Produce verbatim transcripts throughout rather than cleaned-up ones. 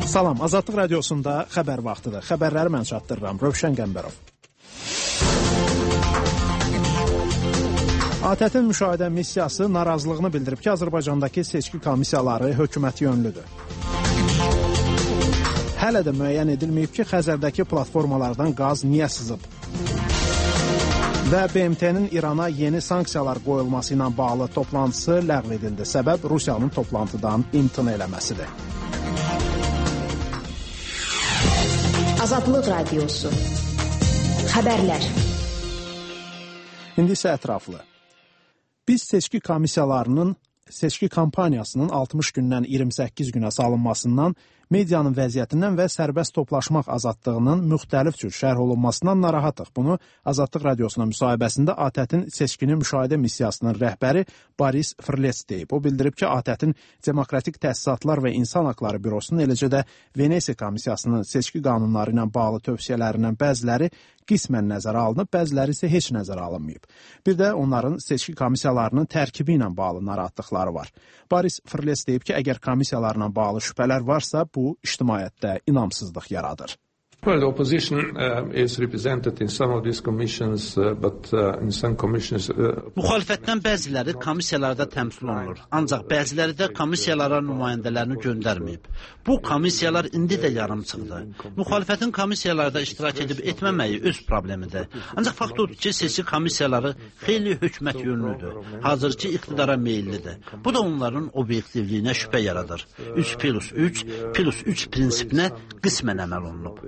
Salam, Azadlıq Radiosunda xəbər vaxtıdır. Xəbərləri mən çatdırıram, Rövşən Qəmbərov. A T Ə-tin müşahidə missiyası narazılığını bildirib ki, Azərbaycandakı seçki komissiyaları hökumət yönlüdür. Hələ də müəyyən edilməyib ki, Xəzərdəki platformalardan qaz niyə sızıb? Və B M T-nin İrana yeni sanksiyalar qoyulması ilə bağlı toplantısı ləğv edildi. Səbəb Rusiyanın toplantıdan imtina eləməsidir. Azadlıq Radiosu. Xəbərlər. İndi isə ətraflı. Biz seçki komissiyalarının, seçki kampaniyasının altmış gündən iyirmi səkkiz günə salınmasından, medianın vəziyyətindən və sərbəst toplaşmaq azadlığının müxtəlif cür şərh olunmasından narahatıq. Bunu Azadlıq Radiosuna müsahibəsində A T Ə-tin seçkini müşahidə missiyasının rəhbəri Boris Frlets deyib. O bildirib ki, A T Ə-tin Demokratik Təsisatlar və İnsan Haqları Bürosunun, eləcə də Venesiya Komissiyasının seçki qanunları ilə bağlı tövsiyələrindən bəziləri qismən nəzərə alınıb, bəziləri isə heç nəzərə alınmayıb. Bir də onların seçki komissiyalarının tərkibi ilə bağlı narahatlıqları var. Boris Frlets deyib ki, əgər komissiyalarla bağlı şübhələr varsa, bu ictimaiyyətdə inamsızlıq yaradır. Well, the opposition uh, is represented in some of these commissions, uh, but uh, in some commissions... Uh, Müxalifətdən bəziləri komissiyalarda təmsil olunur, ancaq bəziləri də komissiyalara nümayəndələrini göndərməyib. Bu komissiyalar indi də yarımçıqdır. Müxalifətin komissiyalarda iştirak edib etməməyi öz problemidir. Ancaq fakt odur ki, seçki komissiyaları xeyli hökumət yönlüdür, hazırki iqtidara meyillidir. Bu da onların obyektivliyinə şübhə yaradır. üç plus üç plus üç prinsipinə qismən əməl olunub.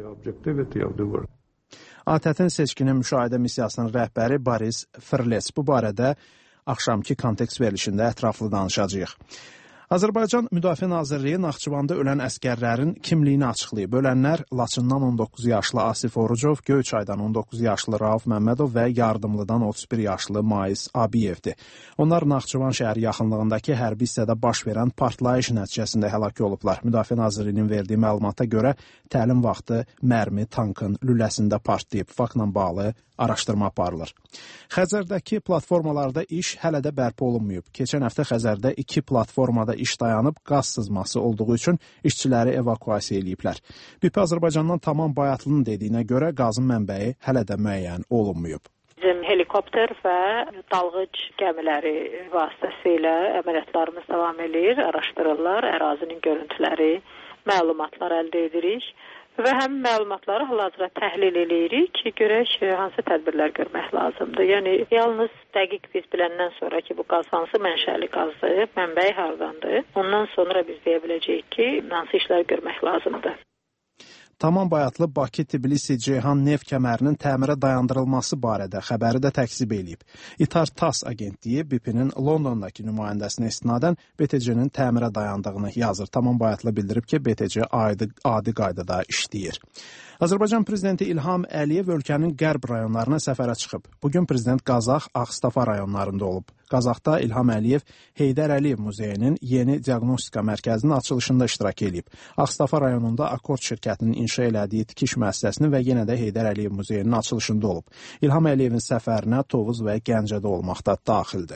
A T Ə-tin seçkinin müşahidə missiyasının rəhbəri Boris Frlets bu barədə axşamki kontekst verilişində ətraflı danışacağıq. Azərbaycan Müdafiə Nazirliyi Naxçıvanda ölən əskərlərin kimliyini açıqlayıb. Ölənlər Laçından on doqquz yaşlı Asif Orucov, Göyçaydan on doqquz yaşlı Rauf Məmmədov və Yardımlıdan otuz bir yaşlı Mais Abiyevdir. Onlar Naxçıvan şəhəri yaxınlığındakı hərbi hissədə baş verən partlayış nəticəsində həlak olublar. Müdafiə Nazirliyinin verdiyi məlumata görə təlim vaxtı mərmi tankın lüləsində partlayıb. Faktla bağlı araşdırma aparılır. Xəzərdəki platformalarda iş hələ də bərpa olunmayıb. Keçən həftə Xəzərdə iki platformada iş dayanıb, qaz sızması olduğu üçün işçiləri evakuasiya eləyiblər. B P Azərbaycandan Tamam Bayatlı'nın dediyinə görə qazın mənbəyi hələ də müəyyən olunmayıb. Bizim helikopter və dalğıc gəmiləri vasitəsilə əməliyyatlarımız davam edir, araşdırırlar, ərazinin görüntüləri, məlumatlar əldə edirik. Və həm məlumatları hal-hazırda təhlil edirik ki, görək hansı tədbirlər görmək lazımdır. Yəni, yalnız dəqiq biz biləndən sonra ki, bu qaz hansı mənşəli qazdır, mənbəyi hardandır, ondan sonra biz deyə biləcəyik ki, hansı işlər görmək lazımdır. Tamam Bayatlı Bakı-Tbilisi-Ceyhan neft kəmərinin təmirə dayandırılması barədə xəbəri də təkzib eləyib. İtar TASS agentliyi B P-nin Londondakı nümayəndəsinə istinadən B T C-nin təmirə dayandığını yazır. Tamam Bayatlı bildirib ki, B T C adi, adi qaydada işləyir. Azərbaycan Prezidenti İlham Əliyev ölkənin qərb rayonlarına səfərə çıxıb. Bugün Prezident Qazax, Ağstafa rayonlarında olub. Qazaxda İlham Əliyev Heydər Əliyev Muzeyinin yeni diaqnostika mərkəzinin açılışında iştirak edib. Ağstafa rayonunda Akord şirkətinin inşa elədiyi tikiş müəssisəsinin və yenə də Heydər Əliyev Muzeyinin açılışında olub. İlham Əliyevin səfərinə Tovuz və Gəncədə olmaqda daxildir.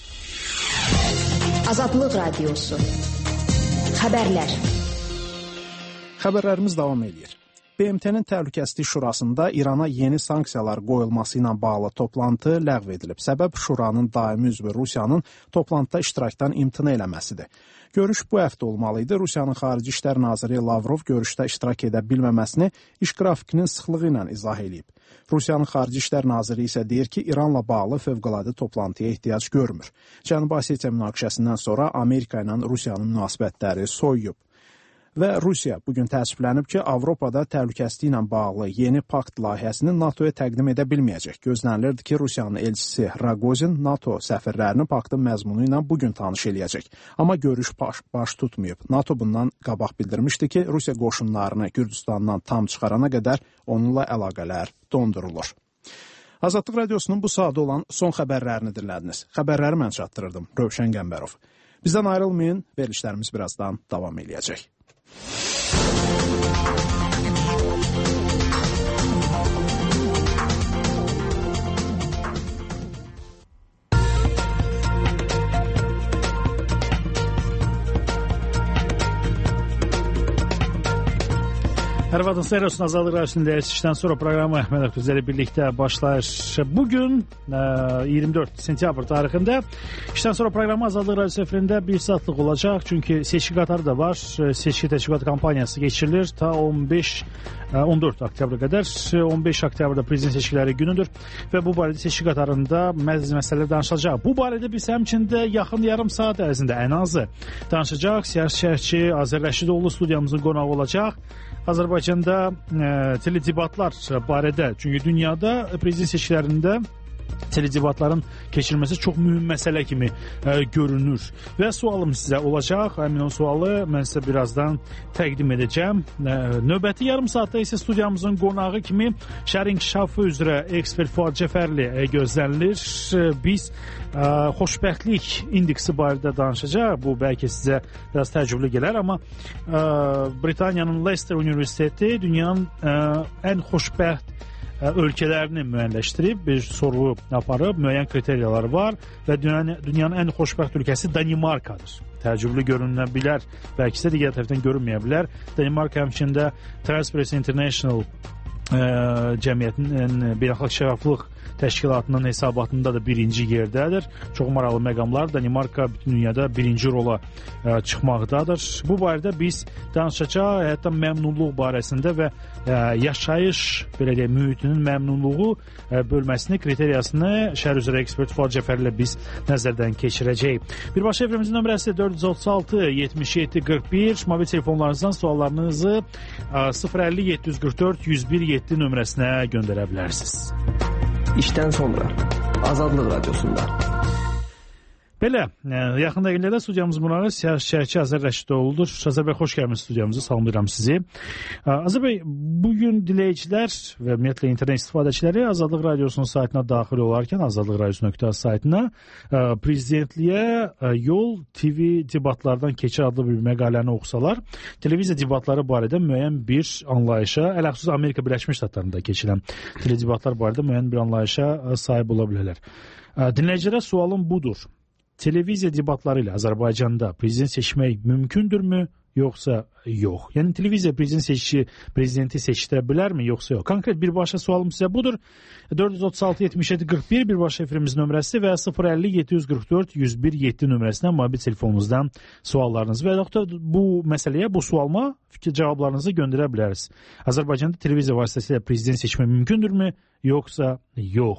Azadlıq Radiosu. Xəbərlər. Xəbərlərimiz davam edir. B M T-nin Təhlükəsizlik Şurasında İrana yeni sanksiyalar qoyulması ilə bağlı toplantı ləğv edilib. Səbəb Şuranın daimi üzvü Rusiyanın toplantıda iştirakdan imtina eləməsidir. Görüş bu həftə olmalı idi. Rusiyanın Xarici İşlər Naziri Lavrov görüşdə iştirak edə bilməməsini iş qrafikinin sıxlığı ilə izah edib. Rusiyanın Xarici İşlər Naziri isə deyir ki, İranla bağlı fövqəladə toplantıya ehtiyac görmür. Cənubi Osetiya münaqişəsindən sonra Amerika ilə Rusiyanın münasibətləri soyuyub. Və Rusiya bugün təəssüflənib ki, Avropada təhlükəsizlik ilə bağlı yeni pakt layihəsini NATOya təqdim edə bilməyəcək. Gözlənilirdi ki, Rusiyanın elçisi Ragozin NATO səfirlərini paktın məzmunu ilə bugün tanış eləyəcək. Amma görüş baş, baş tutmayıb. NATO bundan qabaq bildirmişdi ki, Rusiya qoşunlarını Gürcüstandan tam çıxarana qədər onunla əlaqələr dondurulur. Azadlıq Radiosunun bu saatda olan son xəbərlərini dinlədiniz. Xəbərləri mən çatdırırdım, Rövşən Qəmbərov. Bizdən ayrılmayın, verilişlərimiz birazdan davam eləyəcək. Hər vaxtınız xeyir olsun, Azadlıq Radiosunun dəyərli işdən sonra proqramı Əhməd Əfqüzəli birlikdə başlayır. Bugün iyirmi dörd sentyabr tarixində işdən sonra proqramı Azadlıq Radiosu efirində bir saatlıq olacaq. Çünki seçki qatarı da var. Seçki təşkilat kampaniyası keçirilir ta on beş on dörd oktyabra qədər. on beş oktyabrda prezident seçkiləri günüdür və bu barədə seçki qatarında məzəz məsələlər danışılacaq. Bu barədə biz həmçində yaxın yarım saat ərzində ən azı danışacaq. Siyasi şərhçi Azər Rəşidoğlu studiyamızın qonağı olacaq. Azərbaycanda e, teledebatlar barədə, çünki dünyada prezident seçkilərində teledebatların keçirilməsi çox mühüm məsələ kimi e, görünür. Və sualım sizə olacaq. Həmin o sualı mən sizə birazdan təqdim edəcəm. E, növbəti yarım saatda isə studiyamızın qonağı kimi şəhər inkişafı üzrə ekspert Fuad Cəfərli e, gözlənilir. E, biz e, xoşbəxtlik indeksi barədə danışacaq. Bu bəlkə sizə biraz təəccüblü gələr, amma e, Britaniyanın Leicester Universiteti dünyanın e, ən xoşbəxt ölkələrini müəyyənləşdirib, bir sorğu aparıb, müəyyən kriteriyalar var və dünyanın, dünyanın ən xoşbəxt ölkəsi Danimarkadır. Təəccüblü görünə bilər, bəlkə isə digər tərəfdən görünməyə bilər. Danimarka həmçində Transparency International ə, cəmiyyətinin beynəlxalq şəffaflıq təşkilatının hesabatında da birinci yerdədir. Çox maraqlı məqamlar. Danimarka bütün dünyada birinci rola ə, çıxmaqdadır. Bu barədə biz danışacaq, hətta məmnunluq barəsində və ə, yaşayış, belə deyək, mühitinin məmnunluğu ə, bölməsini, kriteriyasını şəhər üzrə ekspert Fuad Cəfərli ilə biz nəzərdən keçirəcəyik. Birbaşa efrimizin nömrəsi dörd yüz otuz altı yetmiş yeddi qırx bir. Mobil telefonlarınızdan suallarınızı ə, sıfır əlli yeddi yüz qırx dörd yüz bir yeddi nömrəsinə göndərə bilərsiniz. İşdən sonra Azadlıq Radiosunda. Belə, yaxın dəqiqələrdə studiyamız bunları siyasi şərhçi Azər Rəşidoğlu'dur. Azər bəy, xoş gəlmişsiniz studiyamıza, salamlayıram sizi. Azər bəy, bugün dinləyicilər və ümumiyyətlə internet istifadəçiləri Azadlıq Radiosunun saytına daxil olarkən, azadlıq radiosu nöqtə az saytına prezidentliyə yol T V debatlardan keçir adlı bir məqaləni oxusalar, televiziya debatları barədə müəyyən bir anlayışa, ələxüsus Amerika Birləşmiş Ştatlarında keçilən teledebatlar barədə müəyyən bir anlayışa sahib ola bilərlər. Dinləyicilərə sualım budur. Televiziya debatları ilə Azərbaycanda prezident seçmək mümkündürmü, yoxsa yox? Yəni televiziya prezident seçici prezidenti seçdirə bilərmi, yoxsa yox? Konkret birbaşa sualım sizə budur. dörd yüz otuz altı yetmiş yeddi qırx bir birbaşa efrimizin nömrəsi və sıfır əlli yeddi yüz qırx dörd yüz bir yeddi nömrəsindən mobil telefonunuzdan suallarınızı və yaxud da bu məsələyə, bu sualıma fikir cavablarınızı göndərə bilərsiniz. Azərbaycanda televiziya vasitəsilə prezident seçmək mümkündürmü, yoxsa yox?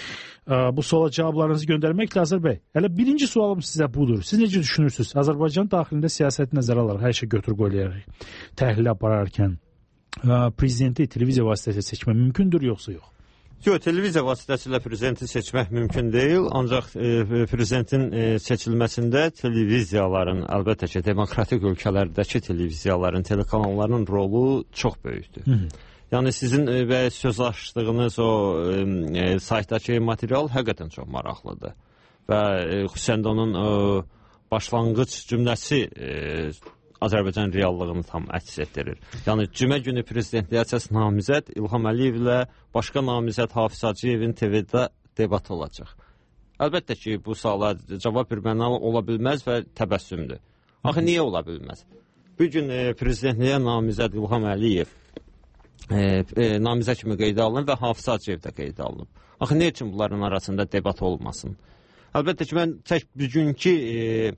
Bu suala cavablarınızı göndərməklə Azər bəy, hələ birinci sualım sizə budur. Siz necə düşünürsünüz? Azərbaycan daxilində siyasəti nəzərə alaraq, hər şey götür qoyularaq, təhlil apararkən prezidenti televiziya vasitəsilə seçmək mümkündür, yoxsa yox? Yox, televiziya vasitəsilə prezidenti seçmək mümkün deyil. Ancaq e, prezidentin e, seçilməsində televiziyaların, əlbəttə ki, demokratik ölkələrdəki televiziyaların, telekanalların rolu çox böyükdür. Hı -hı. Yəni sizin və söz açdığınız o e, saytdakı material həqiqətən çox maraqlıdır. Və e, xüsusən də onun e, başlanğıc cümləsi e, Azərbaycan reallığını tam əks etdirir. Yəni cümə günü prezidentliyə əsas namizəd İlham Əliyev ilə başqa namizəd Hafiz Hacıyevin T V-də debat olacaq. Əlbəttə ki, bu suala cavab verməli ola bilməz və təbəssümdür. Axı niyə ola bilməz? Bu gün e, prezidentliyə namizəd İlham Əliyev E, e, namizə kimi qeydə alınıb və Hafiz Hacıyev də qeydə alınıb. Axı nə üçün bunların arasında debat olmasın? Əlbəttə ki, mən tək bugünkü e,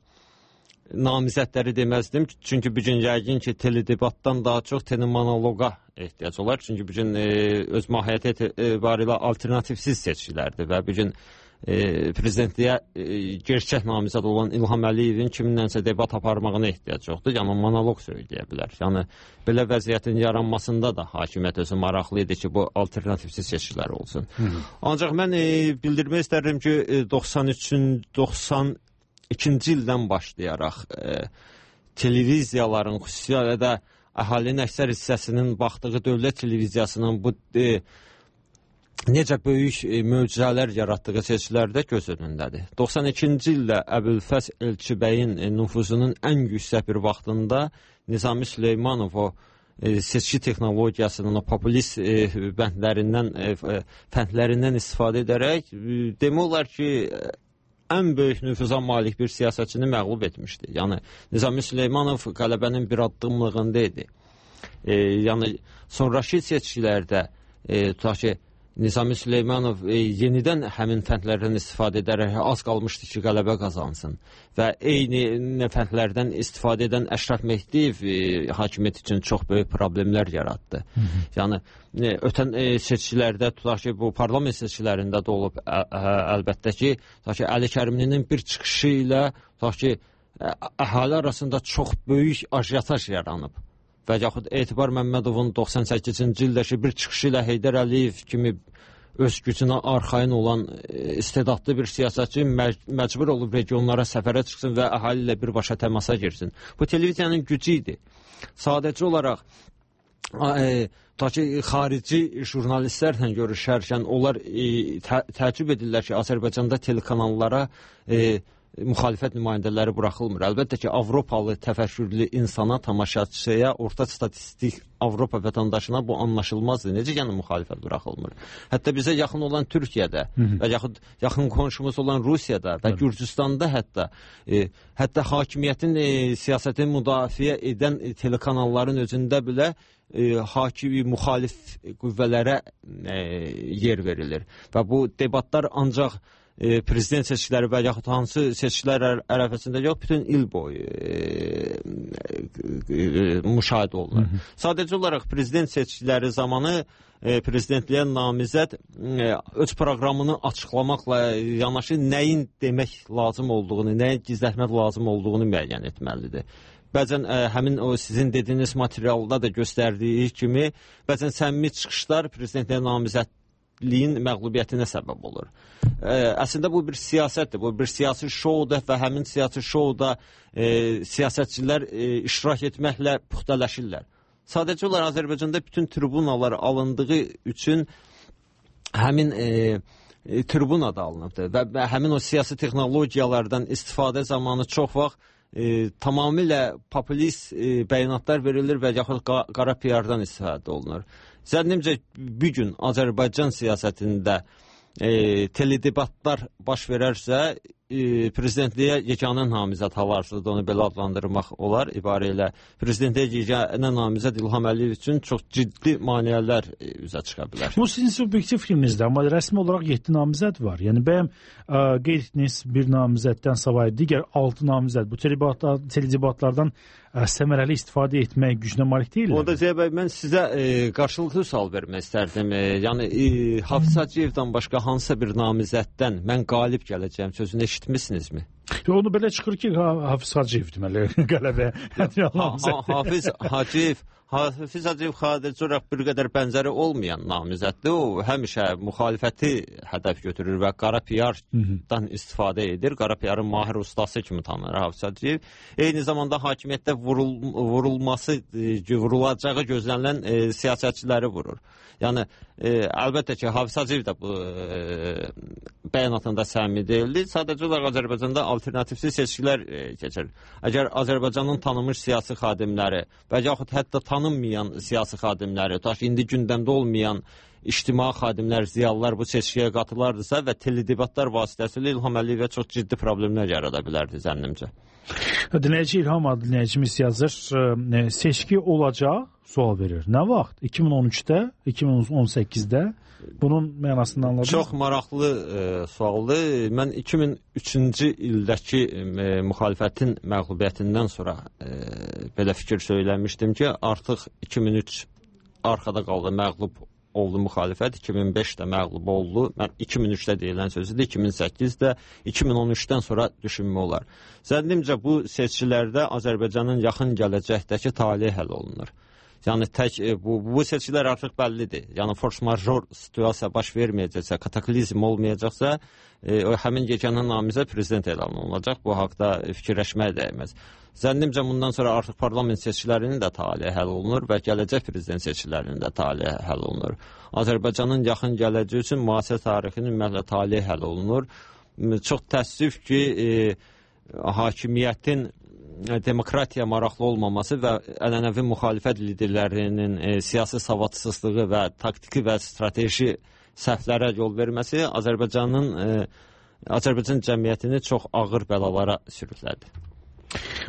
namizədləri deməzdim. Çünki bugün yəqin ki, teledebatdan daha çox telemonoloqa ehtiyac olar. Çünki bugün e, öz mahiyyəti etibarilə alternativsiz seçkilərdir və bugün e, prezidentliyə e, gerçək namizəd olan İlham Əliyevin kiminlənsə debat aparmağına ehtiyac yoxdur. Yəni monoloq söyləyə bilər. Yəni belə vəziyyətin yaranmasında da hakimiyyət özü maraqlı idi ki, bu alternativsiz seçkilər olsun. Hı -hı. Ancaq mən e, bildirmək istərdim ki, e, doxsan üçün doxsan ikinci ildən başlayaraq e, televiziyaların, xüsusilə də əhalinin əksər hissəsinin baxdığı dövlət televiziyasının bu e, necə böyük e, möcüzələr yaratdığı seçkilərdə göz önündədir. doxsan ikinci ildə Əbülfəz Elçibəyin e, nüfuzunun ən yüksək bir vaxtında Nizami Süleymanov o e, seçki texnologiyasının o populist e, bəndlərindən, e, fəndlərindən istifadə edərək e, demək olar ki, ən böyük nüfuza malik bir siyasətçini məğlub etmişdi. Yəni Nizami Süleymanov qələbənin bir addımlığında idi. e, yəni sonrakı seçkilərdə e, tutaq ki, Nizami Süleymanov e, yenidən həmin fəndlərdən istifadə edərək az qalmışdı ki, qələbə qazansın və eyni fəndlərdən istifadə edən Əşrəf Mehdiyev e, hakimiyyət üçün çox böyük problemlər yaratdı. Hı -hı. Yəni e, ötən e, seçkilərdə tutaq ki, bu parlament seçkilərində də olub ə, ə, əlbəttə ki, tutaq ki, Əli Kərimlinin bir çıxışı ilə tutaq ki, ə, əhali arasında çox böyük ajiotaj yaranıb. Və yaxud Etibar Məmmədovun doxsan səkkizinci ildəki bir çıxışı ilə Heydər Əliyev kimi öz gücünə arxayın olan istedadlı bir siyasətçi məc məcbur olub regionlara səfərə çıxsın və əhali ilə birbaşa təmasa girsin. Bu televiziyanın gücü idi. Sadəcə olaraq e, ta ki, xarici jurnalistlərlə görüşərkən onlar e, tə təəccüb edirlər ki, Azərbaycanda telekanallara e, müxalifət nümayəndələri buraxılmır. Əlbəttə ki, Avropalı təfəkkürlü insana, tamaşaçıya, orta statistik Avropa vətəndaşına bu anlaşılmazdır. Necə yəni müxalifət buraxılmır? Hətta bizə yaxın olan Türkiyədə Hı -hı. və yaxud yaxın qonşumuz olan Rusiyada və Hı -hı. Gürcüstanda hətta e, hətta hakimiyyətin e, siyasətini müdafiə edən e, telekanalların özündə belə e, hakimi müxalif qüvvələrə e, yer verilir. Və bu debatlar ancaq E, prezident seçkiləri və yaxud hansı seçkilər ərəfəsində yox, bütün il boyu e, e, e, müşahidə olunur. Hı -hı. Sadəcə olaraq prezident seçkiləri zamanı e, prezidentliyə namizəd e, öz proqramını açıqlamaqla yanaşı nəyin demək lazım olduğunu, nəyin gizlətmək lazım olduğunu müəyyən etməlidir. Bəzən ə, həmin o sizin dediyiniz materialda da göstərdiyi kimi, bəzən səmimi çıxışlar prezidentliyə namizəd liyin məğlubiyyətinə səbəb olur. Ə, əslində bu bir siyasətdir, bu bir siyasi şoudur və həmin siyasi şouda e, siyasətçilər e, iştirak etməklə puxtələşirlər. Sadəcə olaraq Azərbaycanda bütün tribunalar alındığı üçün həmin e, e, tribuna da alınıbdır və, və həmin o siyasi texnologiyalardan istifadə zamanı çox vaxt e, tamamilə populist e, bəyanatlar verilir və yaxud qara P R-dan istifadə olunur. Zənnimcə, bir gün Azərbaycan siyasətində e, teledebatlar baş verərsə, e, prezidentliyə yeganə namizəd hal-hazırda onu belə adlandırmaq olar. İbarə ilə prezidentliyə yeganə namizəd İlham Əliyev üçün çox ciddi maneələr e, üzə çıxa bilər. Bu sizin subyektiv fikrinizdir, amma rəsmi olaraq yeddi namizəd var. Yəni bəyəm ə, qeyd etdiyiniz bir namizəddən savayı digər altı namizəd bu teledebatlar, teledebatlardan ə, səmərəli istifadə etmək gücünə malik deyil. O da Ziya bəy, mən sizə e, qarşılıqlı sual vermək istərdim. E, yəni e, Hafiz Hacıyevdən başqa hansısa bir namizəddən mən qalib gələcəyim sözünü eşitmisinizmi? Onu belə çıxır ki, Hafiz Hacıyev deməli qələbə. Ha, ha, Hafiz Hacıyev Hafiz Hacıyev xadicə olaraq bir qədər bənzəri olmayan namizəddir. O həmişə müxalifəti hədəf götürür və qara P R-dan istifadə edir. Qara P R-ın mahir ustası kimi tanınır Hafiz Hacıyev. Eyni zamanda hakimiyyətdə vurul, vurulması, vurulacağı gözlənilən e, siyasətçiləri vurur. Yəni, e, əlbəttə ki, Hafiz Hacıyev də bu e, bəyanatında səmimi deyildi. Sadəcə olaraq Azərbaycanda alternativsiz seçkilər e, keçir. Əgər Azərbaycanın tanınmış siyasi xadimləri və yaxud hətta tanınmayan siyasi xadimləri, tutaq ki, indi gündəmdə olmayan ictimai xadimlər, ziyalılar bu seçkiyə qatılardısa və teledebatlar vasitəsilə İlham Əliyevə çox ciddi problemlər yarada bilərdi zənnimcə. Dinləyici İlham adlı dinləyicimiz yazır, seçki olacaq, sual verir. Nə vaxt? iki min on üçdə, iki min on səkkizdə? Bunun mənasını anladınız? Çox maraqlı e, sualdır. Mən iki min üçüncü ildəki e, müxalifətin məğlubiyyətindən sonra e, belə fikir söyləmişdim ki, artıq iki min üç arxada qaldı, məğlub oldu müxalifət, iki min beşdə məğlub oldu. Mən iki min üçdə deyilən sözüdür, iki min səkkizdə, iki min on üçdən sonra düşünmə olar. Zənnimcə bu seçkilərdə Azərbaycanın yaxın gələcəkdəki taleyi həll olunur. Yəni tək bu, bu seçkilər artıq bəllidir. Yəni force major situasiya baş verməyəcəksə, kataklizm olmayacaqsa, e, o həmin yeganə namizəd prezident elan olunacaq. Bu haqda fikirləşməyə dəyməz. Zənnimcə bundan sonra artıq parlament seçkilərinin də taleyi həll olunur və gələcək prezident seçkilərinin də taleyi həll olunur. Azərbaycanın yaxın gələcəyi üçün müasir tarixinin ümumiyyətlə taleyi həll olunur. Çox təəssüf ki, e, hakimiyyətin demokratiya maraqlı olmaması və ənənəvi müxalifət liderlərinin e, siyasi savadsızlığı və taktiki və strateji səhvlərə yol verməsi Azərbaycanın e, Azərbaycan cəmiyyətini çox ağır bəlalara sürüklədi.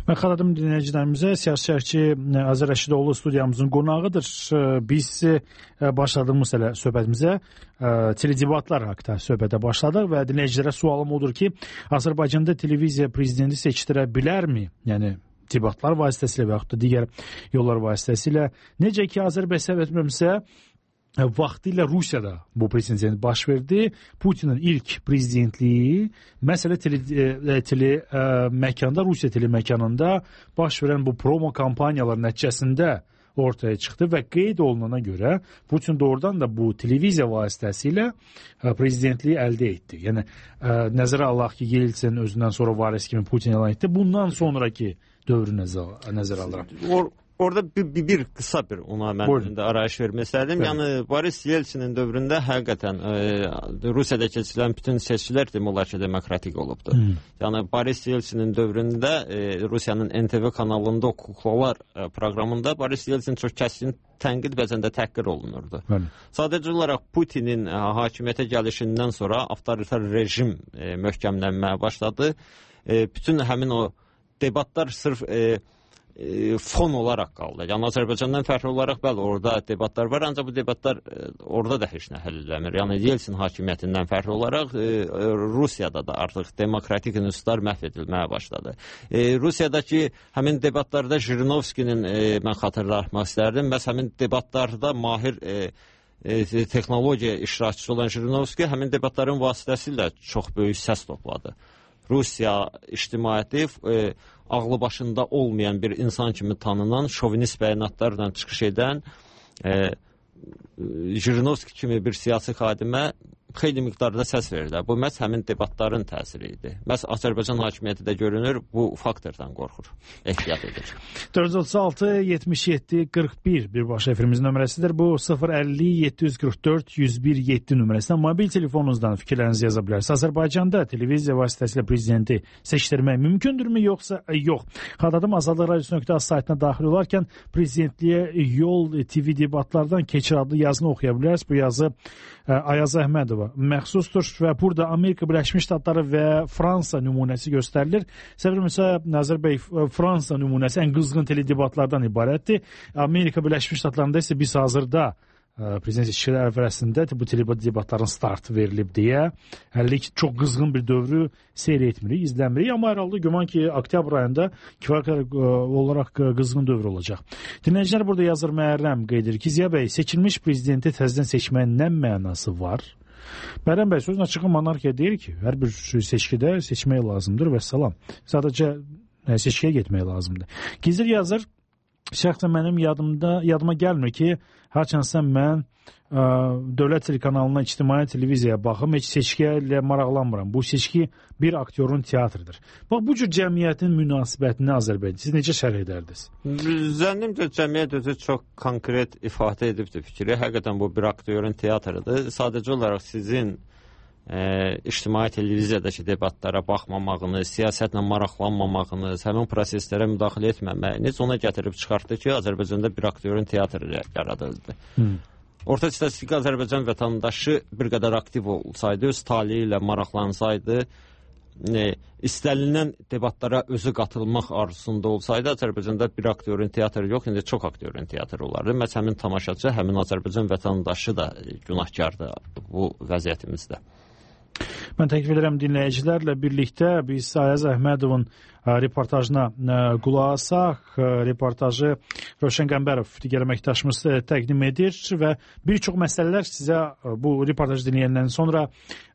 Mən xatırladım dinləyicilərimizə, siyasətçi Azər Rəşidoğlu studiyamızın qonağıdır. Biz başladığımız hələ söhbətimizə teledebatlar haqda söhbətə başladıq və dinləyicilərə sualım odur ki, Azərbaycanda televiziya prezidenti seçdirə bilərmi? Yəni debatlar vasitəsilə və yaxud da digər yollar vasitəsilə. Necə ki, Azərbaycan etməmsə vaxtilə Rusiyada bu prezident baş verdi. Putinin ilk prezidentliyi məsələ tele, tele məkanda, Rusiya tele məkanında baş verən bu promo kampaniyalar nəticəsində ortaya çıxdı və qeyd olunana görə Putin doğrudan da bu televiziya vasitəsilə prezidentliyi əldə etdi. Yəni nəzərə alaq ki, Yeltsin özündən sonra varis kimi Putin elan etdi. Bundan sonraki dövrü nəzərə, nəzərə alıram. Or Orada bir, bir, bir qısa bir ona mən də arayış vermək istədim. Evet. Yəni Boris Yeltsinin dövründə həqiqətən e, Rusiyada keçirilən bütün seçkilər demək olar ki, demokratik olubdur. Hmm. Yəni Boris Yeltsinin dövründə e, Rusiyanın N T V kanalında o kuklalar e, proqramında Boris Yeltsin çox kəskin tənqid vəzində təhqir olunurdu. Evet. Sadəcə olaraq Putinin e, hakimiyyətə gəlişindən sonra avtoritar rejim e, möhkəmlənməyə başladı. E, bütün həmin o debatlar sırf e, E, fon olaraq qaldı. Yəni Azərbaycandan fərqli olaraq bəli orada debatlar var, ancaq bu debatlar e, orada da heç nə həll eləmir. Yəni Yeltsin hakimiyyətindən fərqli olaraq e, Rusiyada da artıq demokratik institutlar məhv edilməyə başladı. E, Rusiyadakı həmin debatlarda Jirinovskinin e, mən xatırlatmaq istərdim. Bəs həmin debatlarda mahir e, e, texnologiya iştirakçısı olan Jirinovski həmin debatların vasitəsilə çox böyük səs topladı. Rusiya ictimaiyyəti e, ağlı başında olmayan bir insan kimi tanınan, şovinist bəyanatlarla çıxış edən e, Jirinovski kimi bir siyasi xadimə xeyli miqdarda səs verirlər. Bu məhz həmin debatların təsiri idi. Məhz Azərbaycan hakimiyyəti də görünür, bu faktordan qorxur, ehtiyat edir. dörd yüz otuz altı yetmiş yeddi qırx bir birbaşa efirimizin nömrəsidir. Bu sıfır əlli yeddi yüz qırx dörd yüz bir yeddi nömrəsindən mobil telefonunuzdan fikirlərinizi yaza bilərsiniz. Azərbaycanda televiziya vasitəsilə prezidenti seçdirmək mümkündürmü, yoxsa yox? Xatırladım, azadlıq radiosu nöqtə az saytına daxil olarkən prezidentliyə yol T V debatlardan keçir adlı yazını oxuya bilərsiniz. Bu yazı Ayaz Əhmədova məxsusdur və burada Amerika Birləşmiş Ştatları və Fransa nümunəsi göstərilir. Səbəbimsə Nazir bəy, Fransa nümunəsi ən qızğın teledebatlardan ibarətdir. Amerika Birləşmiş Ştatlarında isə biz hazırda prezident seçkiləri ərəfəsində bu teledebatların startı verilib deyə hələ ki çox qızğın bir dövrü seyr etmirik, izləmirik, amma hər halda güman ki oktyabr ayında kifayət olaraq qızğın dövr olacaq. Dinləyicilər burada yazır, Məhərrəm qeyd edir ki, Ziya bəy, seçilmiş prezidenti təzədən seçməyin nə mənası var? Məhərrəm bəy sözün açığı monarxiya deyir ki, hər bir seçkidə seçmək lazımdır və salam. Sadəcə seçkiyə getmək lazımdır. Gizir yazır, şəxsən mənim yadımda, yadıma gəlmir ki, haçansa mən ə, dövlət telekanalına, ictimai televiziyaya baxım, heç seçkiyə ilə maraqlanmıram. Bu seçki bir aktyorun teatrıdır. Bax, bu cür cəmiyyətin münasibətini Azərbaycan, siz necə şərh edərdiniz? Zənnimcə cəmiyyət özü çox konkret ifadə edibdir fikri. Həqiqətən bu bir aktyorun teatrıdır. Sadəcə olaraq sizin E, ictimai televiziyadakı debatlara baxmamağınız, siyasətlə maraqlanmamağınız, həmin proseslərə müdaxilə etməməyiniz ona gətirib çıxartdı ki, Azərbaycanda bir aktyorun teatrı yaradıldı. Hmm. Orta statistik Azərbaycan vətəndaşı bir qədər aktiv olsaydı, öz taliyi ilə maraqlansaydı, e, istənilən debatlara özü qatılmaq arzusunda olsaydı, Azərbaycanda bir aktyorun teatrı yox, indi çox aktyorun teatrı olardı. Məhz həmin tamaşaçı, həmin Azərbaycan vətəndaşı da günahkardır bu vəziyyətimizdə. Mən təklif edirəm dinləyicilərlə birlikdə biz Ayaz Əhmədovun reportajına qulaq asaq. Reportajı Rövşən Qəmbərov digər əməkdaşımız təqdim edir və bir çox məsələlər sizə bu reportajı dinləyəndən sonra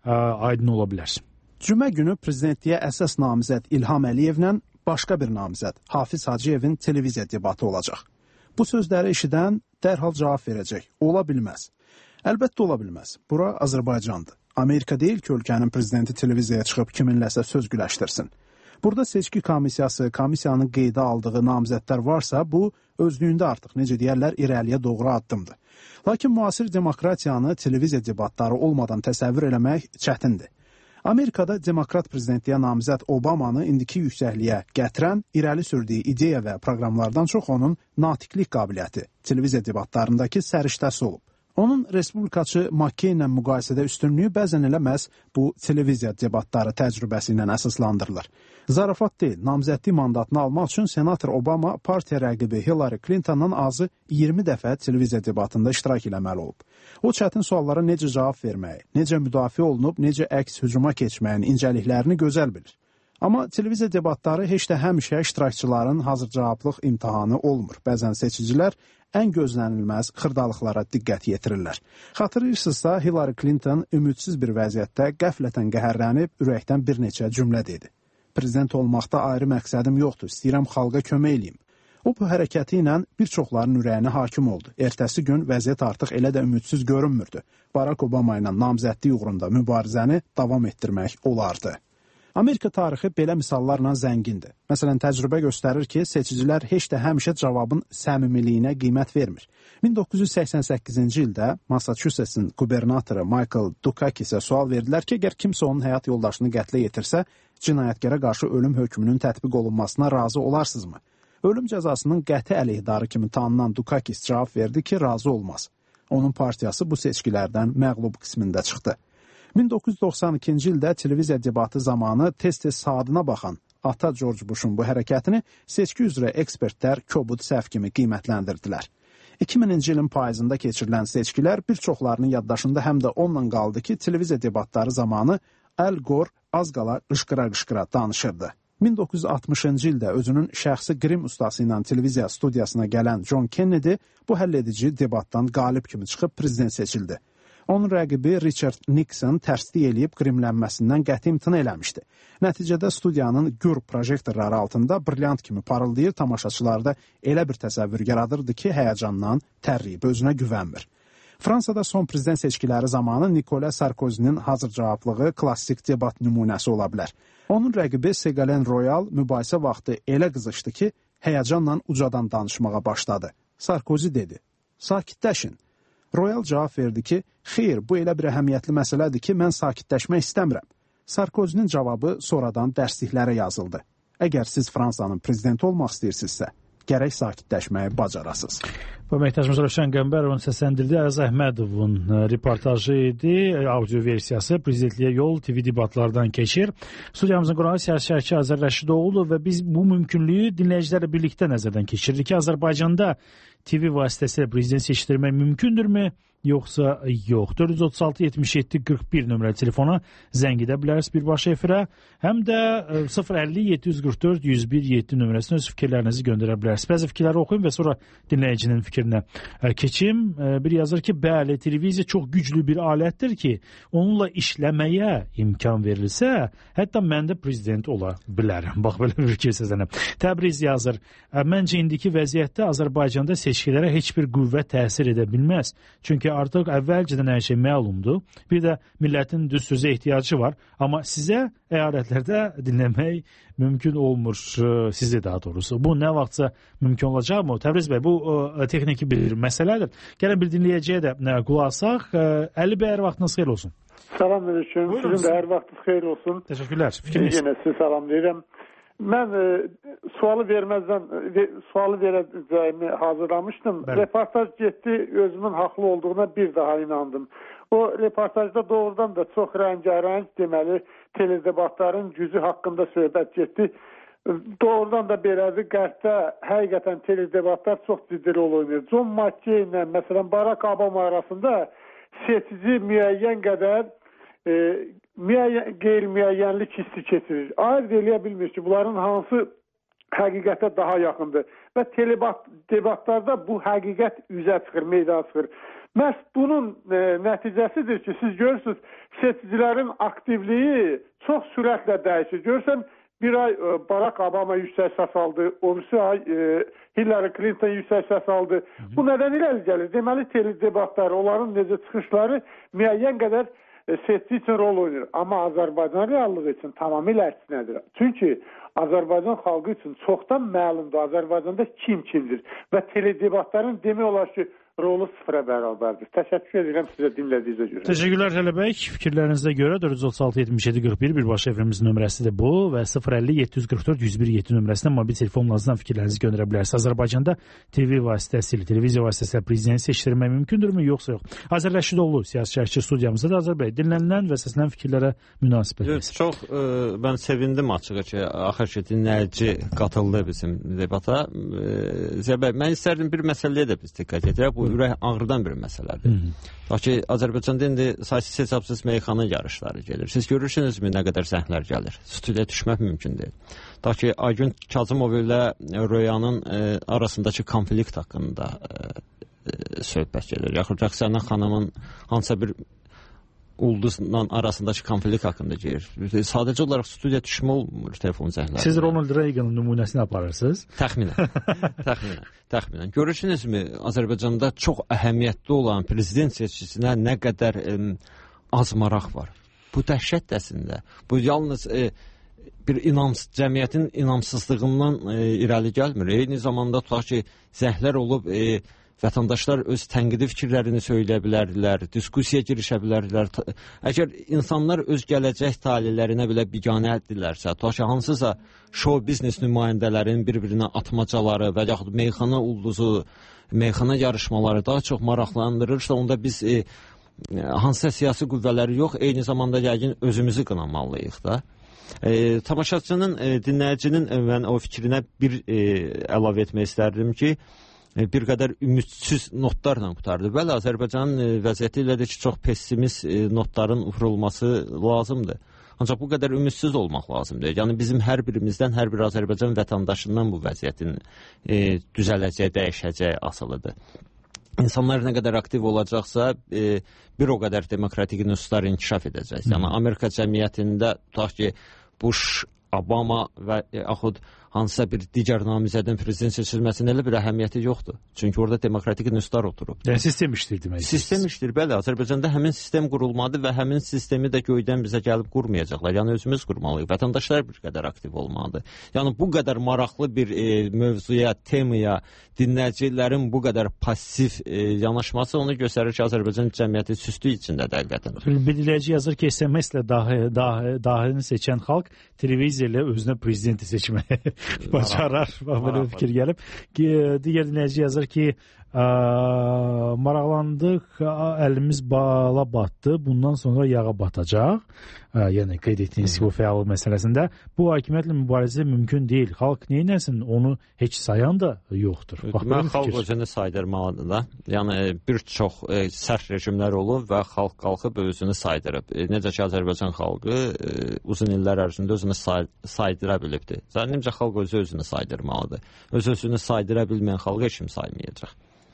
aydın ola bilər. Cümə günü prezidentliyə əsas namizəd İlham Əliyevlə başqa bir namizəd Hafiz Hacıyevin televiziya debatı olacaq. Bu sözləri eşidən dərhal cavab verəcək. Ola bilməz. Əlbəttə ola bilməz. Bura Azərbaycandır. Amerika deyil ki, ölkənin prezidenti televiziyaya çıxıb kiminləsə söz güləşdirsin. Burada seçki komissiyası, komissiyanın qeydə aldığı namizədlər varsa, bu özlüyündə artıq, necə deyərlər, irəliyə doğru addımdır. Lakin müasir demokratiyanı televiziya debatları olmadan təsəvvür eləmək çətindir. Amerikada demokrat prezidentliyə namizəd Obamanı indiki yüksəkliyə gətirən, irəli sürdüyü ideya və proqramlardan çox onun natiqlik qabiliyyəti, televiziya debatlarındakı səriştəsi olub. Onun respublikaçı Makkey ilə müqayisədə üstünlüyü bəzən elə məhz bu televiziya debatları təcrübəsi ilə əsaslandırılır. Zarafat deyil, namizədlik mandatını almaq üçün senator Obama partiya rəqibi Hillary Clintondan azı iyirmi dəfə televiziya debatında iştirak eləməli olub. O çətin suallara necə cavab verməyi, necə müdafiə olunub, necə əks hücuma keçməyin incəliklərini gözəl bilir. Amma televiziya debatları heç də həmişə iştirakçıların hazır cavablıq imtahanı olmur. Bəzən seçicilər ən gözlənilməz xırdalıqlara diqqət yetirirlər. Xatırlayırsınızsa, Hillary Clinton ümidsiz bir vəziyyətdə qəflətən qəhərlənib, ürəkdən bir neçə cümlə dedi. Prezident olmaqda ayrı məqsədim yoxdur, istəyirəm xalqa kömək eləyim. O, bu hərəkəti ilə bir çoxların ürəyinə hakim oldu. Ertəsi gün vəziyyət artıq elə də ümidsiz görünmürdü. Barack Obama ilə namizədlik uğrunda mübarizəni davam etdirmək olardı. Amerika tarixi belə misallarla zəngindir. Məsələn, təcrübə göstərir ki, seçicilər heç də həmişə cavabın səmimiliyinə qiymət vermir. min doqquz yüz səksən səkkizinci ildə Massachusettsin qubernatoru Michael Dukakis'ə sual verdilər ki, əgər kimsə onun həyat yoldaşını qətlə yetirsə, cinayətkara qarşı ölüm hökmünün tətbiq olunmasına razı olarsınızmı? Ölüm cəzasının qəti əleyhidarı kimi tanınan Dukakis cavab verdi ki, razı olmaz. Onun partiyası bu seçkilərdən məğlub qismində çıxdı. min doqquz yüz doxsan ikinci ildə televiziya debatı zamanı tez-tez saatına baxan ata George Bush'un bu hərəkətini seçki üzrə ekspertlər kobud səhv kimi qiymətləndirdilər. iki mininci ilin payızında keçirilən seçkilər bir çoxlarının yaddaşında həm də onunla qaldı ki, televiziya debatları zamanı Al Gore az qala qışqıra-qışqıra danışırdı. min doqquz yüz altmışıncı ildə özünün şəxsi qrim ustası ilə televiziya studiyasına gələn John Kennedy bu həlledici debatdan qalib kimi çıxıb prezident seçildi. Onun rəqibi Richard Nixon tərslik eləyib qrimlənməsindən qəti imtina eləmişdi. Nəticədə studiyanın gür projektorları altında brilyant kimi parıldayır, tamaşaçılarda elə bir təsəvvür yaradırdı ki, həyəcandan tərliyib, özünə güvənmir. Fransada son prezident seçkiləri zamanı Nicolas Sarkozy'nin hazır cavablığı klassik debat nümunəsi ola bilər. Onun rəqibi Ségolène Royal mübahisə vaxtı elə qızışdı ki, həyəcanla ucadan danışmağa başladı. Sarkozy dedi, sakitləşin. Royal cavab verdi ki, xeyr, bu elə bir əhəmiyyətli məsələdir ki, mən sakitləşmək istəmirəm. Sarkozy'nin cavabı sonradan dərsliklərə yazıldı. Əgər siz Fransanın prezidenti olmaq istəyirsinizsə, gərək sakitləşməyi bacarasınız. Bu əməkdaşımız Rövşən Qəmbərovun səsləndirdiyi Ayaz Əhmədovun reportajı idi, audio versiyası prezidentliyə yol T V debatlardan keçir. Studiyamızın qonağı siyasətçi Azər Rəşidoğlu və biz bu mümkünlüyü dinləyicilərlə birlikdə nəzərdən keçiririk ki, Azərbaycanda T V vasitəsilə prezident seçdirmək mümkündürmü? Yoxsa yox. dörd yüz otuz altı yetmiş yeddi qırx bir nömrəli telefona zəng edə bilərsiniz birbaşa efirə. Həm də sıfır əlli yeddi yüz qırx dörd yüz bir yeddi nömrəsinə öz fikirlərinizi göndərə bilərsiniz. Bəzi fikirləri oxuyun və sonra dinləyicinin fikrinə keçim. Bir yazır ki, bəli, televiziya çox güclü bir alətdir ki, onunla işləməyə imkan verilsə, hətta mən də prezident ola bilərəm. Bax, belə bir fikir səslənib. Təbriz yazır, məncə indiki vəziyyətdə Azərbaycanda seçkilərə heç bir qüvvə təsir edə bilməz. Çünki artıq əvvəlcədən hər şey məlumdur. Bir də millətin düz sözə ehtiyacı var. Amma sizə əyalətlərdə dinləmək mümkün olmur, sizə daha doğrusu. Bu nə vaxtsa mümkün olacaqmı? Təbriz bəy, bu ə, texniki bir məsələdir. Gəlin bir dinləyiciyə də ə, qulaq asaq. Əli bəy, hər vaxtınız xeyir olsun. Salam aleyküm. Sizin də hər vaxtınız xeyir olsun. Təşəkkürlər. Fikriniz? Yenə sizi salamlayıram. Mən e, sualı verməzdən ve, sualı verəcəyimi hazırlamışdım. Bəli. Reportaj getdi, özümün haqlı olduğuna bir daha inandım. O reportajda doğrudan da çox rəngarəng, deməli, teledebatların gücü haqqında söhbət getdi. Doğrudan da belədir, qərbdə həqiqətən teledebatlar çox ciddi rol oynayır. John McCain ilə, məsələn, Barack Obama arasında seçici müəyyən qədər e, müəyyən, qeyri-müəyyənlik hissi keçirir. Ayırt eləyə bilmir ki, bunların hansı həqiqətə daha yaxındır. Və teledebatlarda bu həqiqət üzə çıxır, meydana çıxır. Məhz bunun e, nəticəsidir ki, siz görürsünüz, seçicilərin aktivliyi çox sürətlə dəyişir. Görürsən, bir ay e, Barack Obama yüksək səs aldı, o birisi ay e, Hillary Clinton yüksək səs aldı. Hı -hı. Bu nədən irəli gəlir? Deməli, teledebatlar, onların necə çıxışları müəyyən qədər e, seçici üçün rol oynayır. Amma Azərbaycan reallığı üçün tamamilə əksinədir. Çünki Azərbaycan xalqı üçün çoxdan məlumdur Azərbaycanda kim kimdir. Və teledebatların demək olar ki, rolu sıfıra bərabərdir. Təşəkkür edirəm sizə dinlədiyinizə görə. Təşəkkürlər Hələ bəy. Fikirlərinizə görə dörd yüz otuz altı yetmiş yeddi qırx bir birbaşa efrimizin nömrəsidir bu və sıfır əlli yeddi yüz qırx dörd yüz bir yeddi nömrəsinə mobil telefonlarınızdan fikirlərinizi göndərə bilərsiniz. Azərbaycanda T V vasitəsilə, televiziya vasitəsilə prezidenti seçdirmək mümkündürmü, yoxsa yox? Azər Rəşidoğlu, siyasi şərhçi studiyamızda da. Azər bəy, dinlənilən və səslənən fikirlərə münasibətiniz. Çox e, mən sevindim açığı ki, axır ki dinləyici qatıldı bizim debata. E, Zəbəy, mən istərdim bir məsələyə də biz diqqət edək. Bu ürək ağrıdan bir məsələdir. Bax ki, Azərbaycanda indi saysız hesabsız meyxana yarışları gedir. Siz görürsünüzmü nə qədər zəhlər gəlir? Studiyaya düşmək mümkün deyil. Ta ki, Aygün Kazımov ilə Röyanın e, arasındakı konflikt haqqında e, e, söhbət gedir. Yaxud Rəqsənə xanımın hansısa bir ulduzla arasındakı konflikt haqqında gedir. Sadəcə olaraq studiyaya düşmə olmur telefon zəhləri. Siz Ronald Reaganın nümunəsini aparırsınız? Təxminən. Təxminən. Təxminən. Görürsünüzmü, Azərbaycanda çox əhəmiyyətli olan prezident seçkisinə nə qədər e, az maraq var. Bu dəhşətdəsində. Bu yalnız e, bir inams, cəmiyyətin inamsızlığından e, irəli gəlmir. Eyni zamanda tutaq ki, zəhlər olub e, vətəndaşlar öz tənqidi fikirlərini söyləyə bilərdilər, diskussiya girişə bilərdilər. Əgər insanlar öz gələcək talelərinə belə biganədirlərsə, tutaq ki, hansısa show biznes nümayəndələrinin bir-birinə atmacaları və yaxud meyxana ulduzu, meyxana yarışmaları daha çox maraqlandırırsa, onda biz e, hansısa siyasi qüvvələri yox, eyni zamanda yəqin özümüzü qınamalıyıq da. E, tamaşaçının, e, dinləyicinin e, mən o fikrinə bir e, əlavə etmək istərdim ki, bir qədər ümidsiz notlarla qutardı. Bəli, Azərbaycanın vəziyyəti ilə də ki, çox pessimist notların vurulması lazımdır. Ancaq bu qədər ümidsiz olmaq lazımdır. Yəni bizim hər birimizdən, hər bir Azərbaycan vətəndaşından bu vəziyyətin e, düzələcək, dəyişəcək asılıdır. İnsanlar nə qədər aktiv olacaqsa, e, bir o qədər demokratik institutlar inkişaf edəcək. Yəni Amerika cəmiyyətində tutaq ki, Bush, Obama və yaxud hansısa bir digər namizədin prezident seçilməsinin elə bir əhəmiyyəti yoxdur. Çünki orada demokratik institutlar oturub. Yəni sistem işdir demək. Sistem işdir, bəli. Azərbaycanda həmin sistem qurulmalıdır və həmin sistemi də göydən bizə gəlib qurmayacaqlar. Yəni özümüz qurmalıyıq. Vətəndaşlar bir qədər aktiv olmalıdır. Yəni bu qədər maraqlı bir e, mövzuya, temaya dinləyicilərin bu qədər passiv e, yanaşması onu göstərir ki, Azərbaycan cəmiyyəti süstlük içindədir həqiqətən. Bir dinləyici yazır ki, S M S-lə dahi, dahi, dahini seçən xalq televiziya ilə özünə prezidenti seçməyə bacarar. Belə fikir gəlib. Digər dinləyici yazır ki, ə, maraqlandıq, əlimiz bala batdı, bundan sonra yağa batacaq. Ə, yəni qeyd etdiyiniz bu fəal məsələsində bu hakimiyyətlə mübarizə mümkün deyil. Xalq neynəsin, onu heç sayan da yoxdur. Mən xalq özünü saydırmalıdır da. Yəni bir çox e, sərt rejimlər olub və xalq qalxıb özünü saydırıb. E, necə ki Azərbaycan xalqı e, uzun illər ərzində özünü say saydıra bilibdir. Zənnimcə xalq özü özünü saydırmalıdır. Öz özünü saydıra bilməyən xalqı heç kim saymayacaq.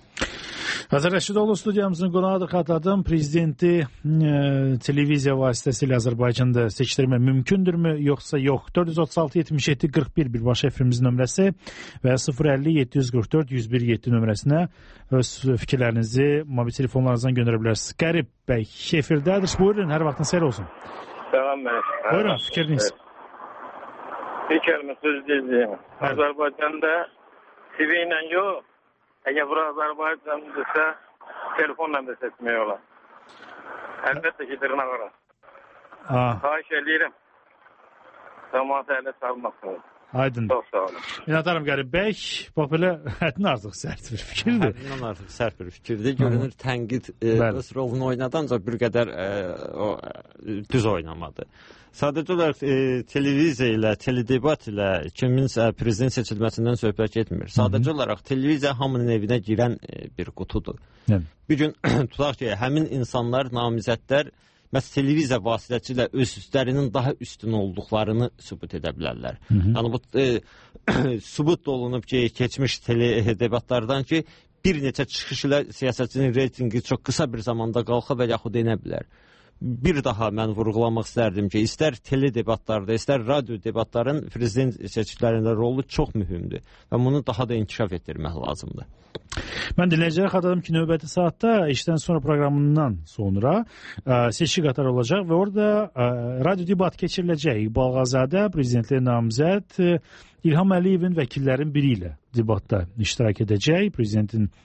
Azər Rəşidoğlu studiyamızın qonağıdır. Xatırladım, prezidenti e, televiziya vasitəsilə Azərbaycanda seçdirmək mümkündürmü, yoxsa yox? dörd yüz otuz altı yetmiş yeddi qırx bir birbaşa efrimizin nömrəsi və sıfır əlli yeddi yüz qırx dörd yüz bir yeddi nömrəsinə öz fikirlərinizi mobil telefonlarınızdan göndərə bilərsiniz. Qərib bəy, efirdədir. Buyurun, hər vaxtınız xeyir olsun. Salam bəy. Buyurun, fikriniz. Bir kəlmə söz deyəcəyim. Azərbaycanda T V ilə yox, əgər bura Azərbaycandırsa, telefonla da seçmək olar. Əlbəttə ki, dırnağıram. Xahiş edirəm. Cəmaat ələ salmasın. Aydın. Çox sağ olun. İnanırım Qərib bəy, bax belə həddindən artıq sərt bir fikirdir. Həddindən artıq sərt bir fikirdir. Görünür, tənqid e, öz rolunu oynadı, ancaq bir qədər e, o, düz oynamadı. Sadəcə olaraq e, televiziya ilə, teledebat ilə kiminsə prezident seçilməsindən söhbət getmir. Sadəcə olaraq televiziya hamının evinə girən e, bir qutudur. Hı. Bir gün tutaq ki, həmin insanlar, namizədlər məhz televiziya vasitəsilə özlərinin daha üstün olduqlarını sübut edə bilərlər. Hı -hı. Yəni bu e, sübut olunub ki, keçmiş teledebatlardan ki, bir neçə çıxış ilə siyasətçinin reytingi çox qısa bir zamanda qalxa və yaxud enə bilər. Bir daha mən vurğulamaq istərdim ki, istər teledebatlarda, istər radio debatların prezident seçkilərində rolu çox mühümdür və bunu daha da inkişaf etdirmək lazımdır. Mən dinləyicilərə xatırladım ki, növbəti saatda işdən sonra proqramından sonra ə, seçki qatarı olacaq və orada ə, radio debat keçiriləcək. İqbal Ağazadə, prezidentliyə namizəd İlham Əliyevin vəkillərin biri ilə debatda iştirak edəcək. Prezidentin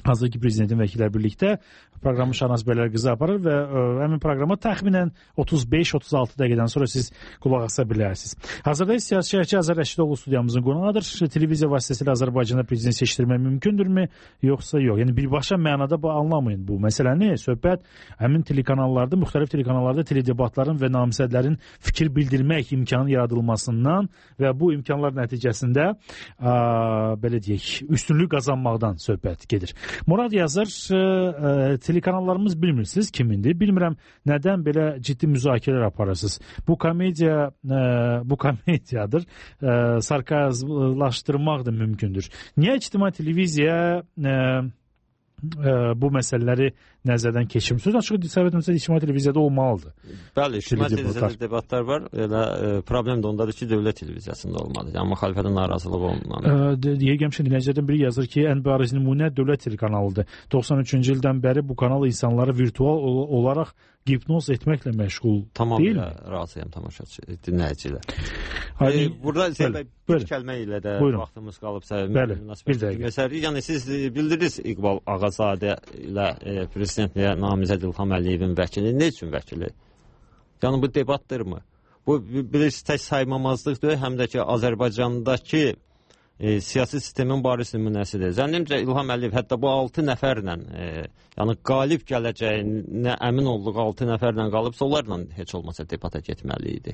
hazırki prezidentin vəkilləri birlikdə proqramı Şahnaz Bəylər qızı aparır və ə, həmin proqrama təxminən otuz beş otuz altı dəqiqədən sonra siz qulaq asa bilərsiniz. Hazırda siyasi şərhçi Azər Rəşidoğlu studiyamızın qonağıdır. Televiziya vasitəsilə Azərbaycanda prezident seçdirmək mümkündürmü, yoxsa yox? Yəni birbaşa mənada bu anlamayın bu məsələni. Söhbət həmin telekanallarda, müxtəlif telekanallarda teledebatların və namizədlərin fikir bildirmək imkanı yaradılmasından və bu imkanlar nəticəsində ə, belə deyək, üstünlük qazanmaqdan söhbət gedir. Murad yazır, ə, telekanallarımız bilmirsiniz kimindir. Bilmirəm nədən belə ciddi müzakirələr aparırsınız. Bu komediya ə, bu komediyadır. Ə, sarkazmlaşdırmaq da mümkündür. Niyə ictimai televiziya ə, ə, bu məsələləri nəzərdən keçirmir? Söz açıq səbəbimizdə ictimai televiziyada olmalıdır. Bəli, ictimai televiziyada debatlar var. Elə ə, problem də ondadır ki, dövlət televiziyasında olmalıdır. Yəni müxalifətin narazılığı olmalıdır. Deyəcəm ki, dinləyicilərdən biri yazır ki, ən bariz nümunə dövlət telekanalıdır. doxsan üçüncü ildən bəri bu kanal insanları virtual olaraq hipnoz etməklə məşğul tamam, deyil mi? Tamam, razıyam tamaşaçı, dinləyicilər. E, burada Zeynəb, bir kəlmə ilə də Buyurun. Vaxtımız qalıbsa, bəli, bir dəqiqə. Yəni siz bildirdiniz İqbal Ağazadə ilə e, prezidentliyə namizəd İlham Əliyevin vəkili. Nə üçün vəkili? Yəni bu debatdırmı? Bu bilirsiniz tək saymamazlıqdır, həm də ki Azərbaycandakı E, siyasi sistemin bariz nümunəsidir. Zənnimcə İlham Əliyev hətta bu altı nəfərlə, e, yəni qalib gələcəyinə əmin olduğu altı nəfərlə qalıbsa, onlarla heç olmasa debata getməli idi.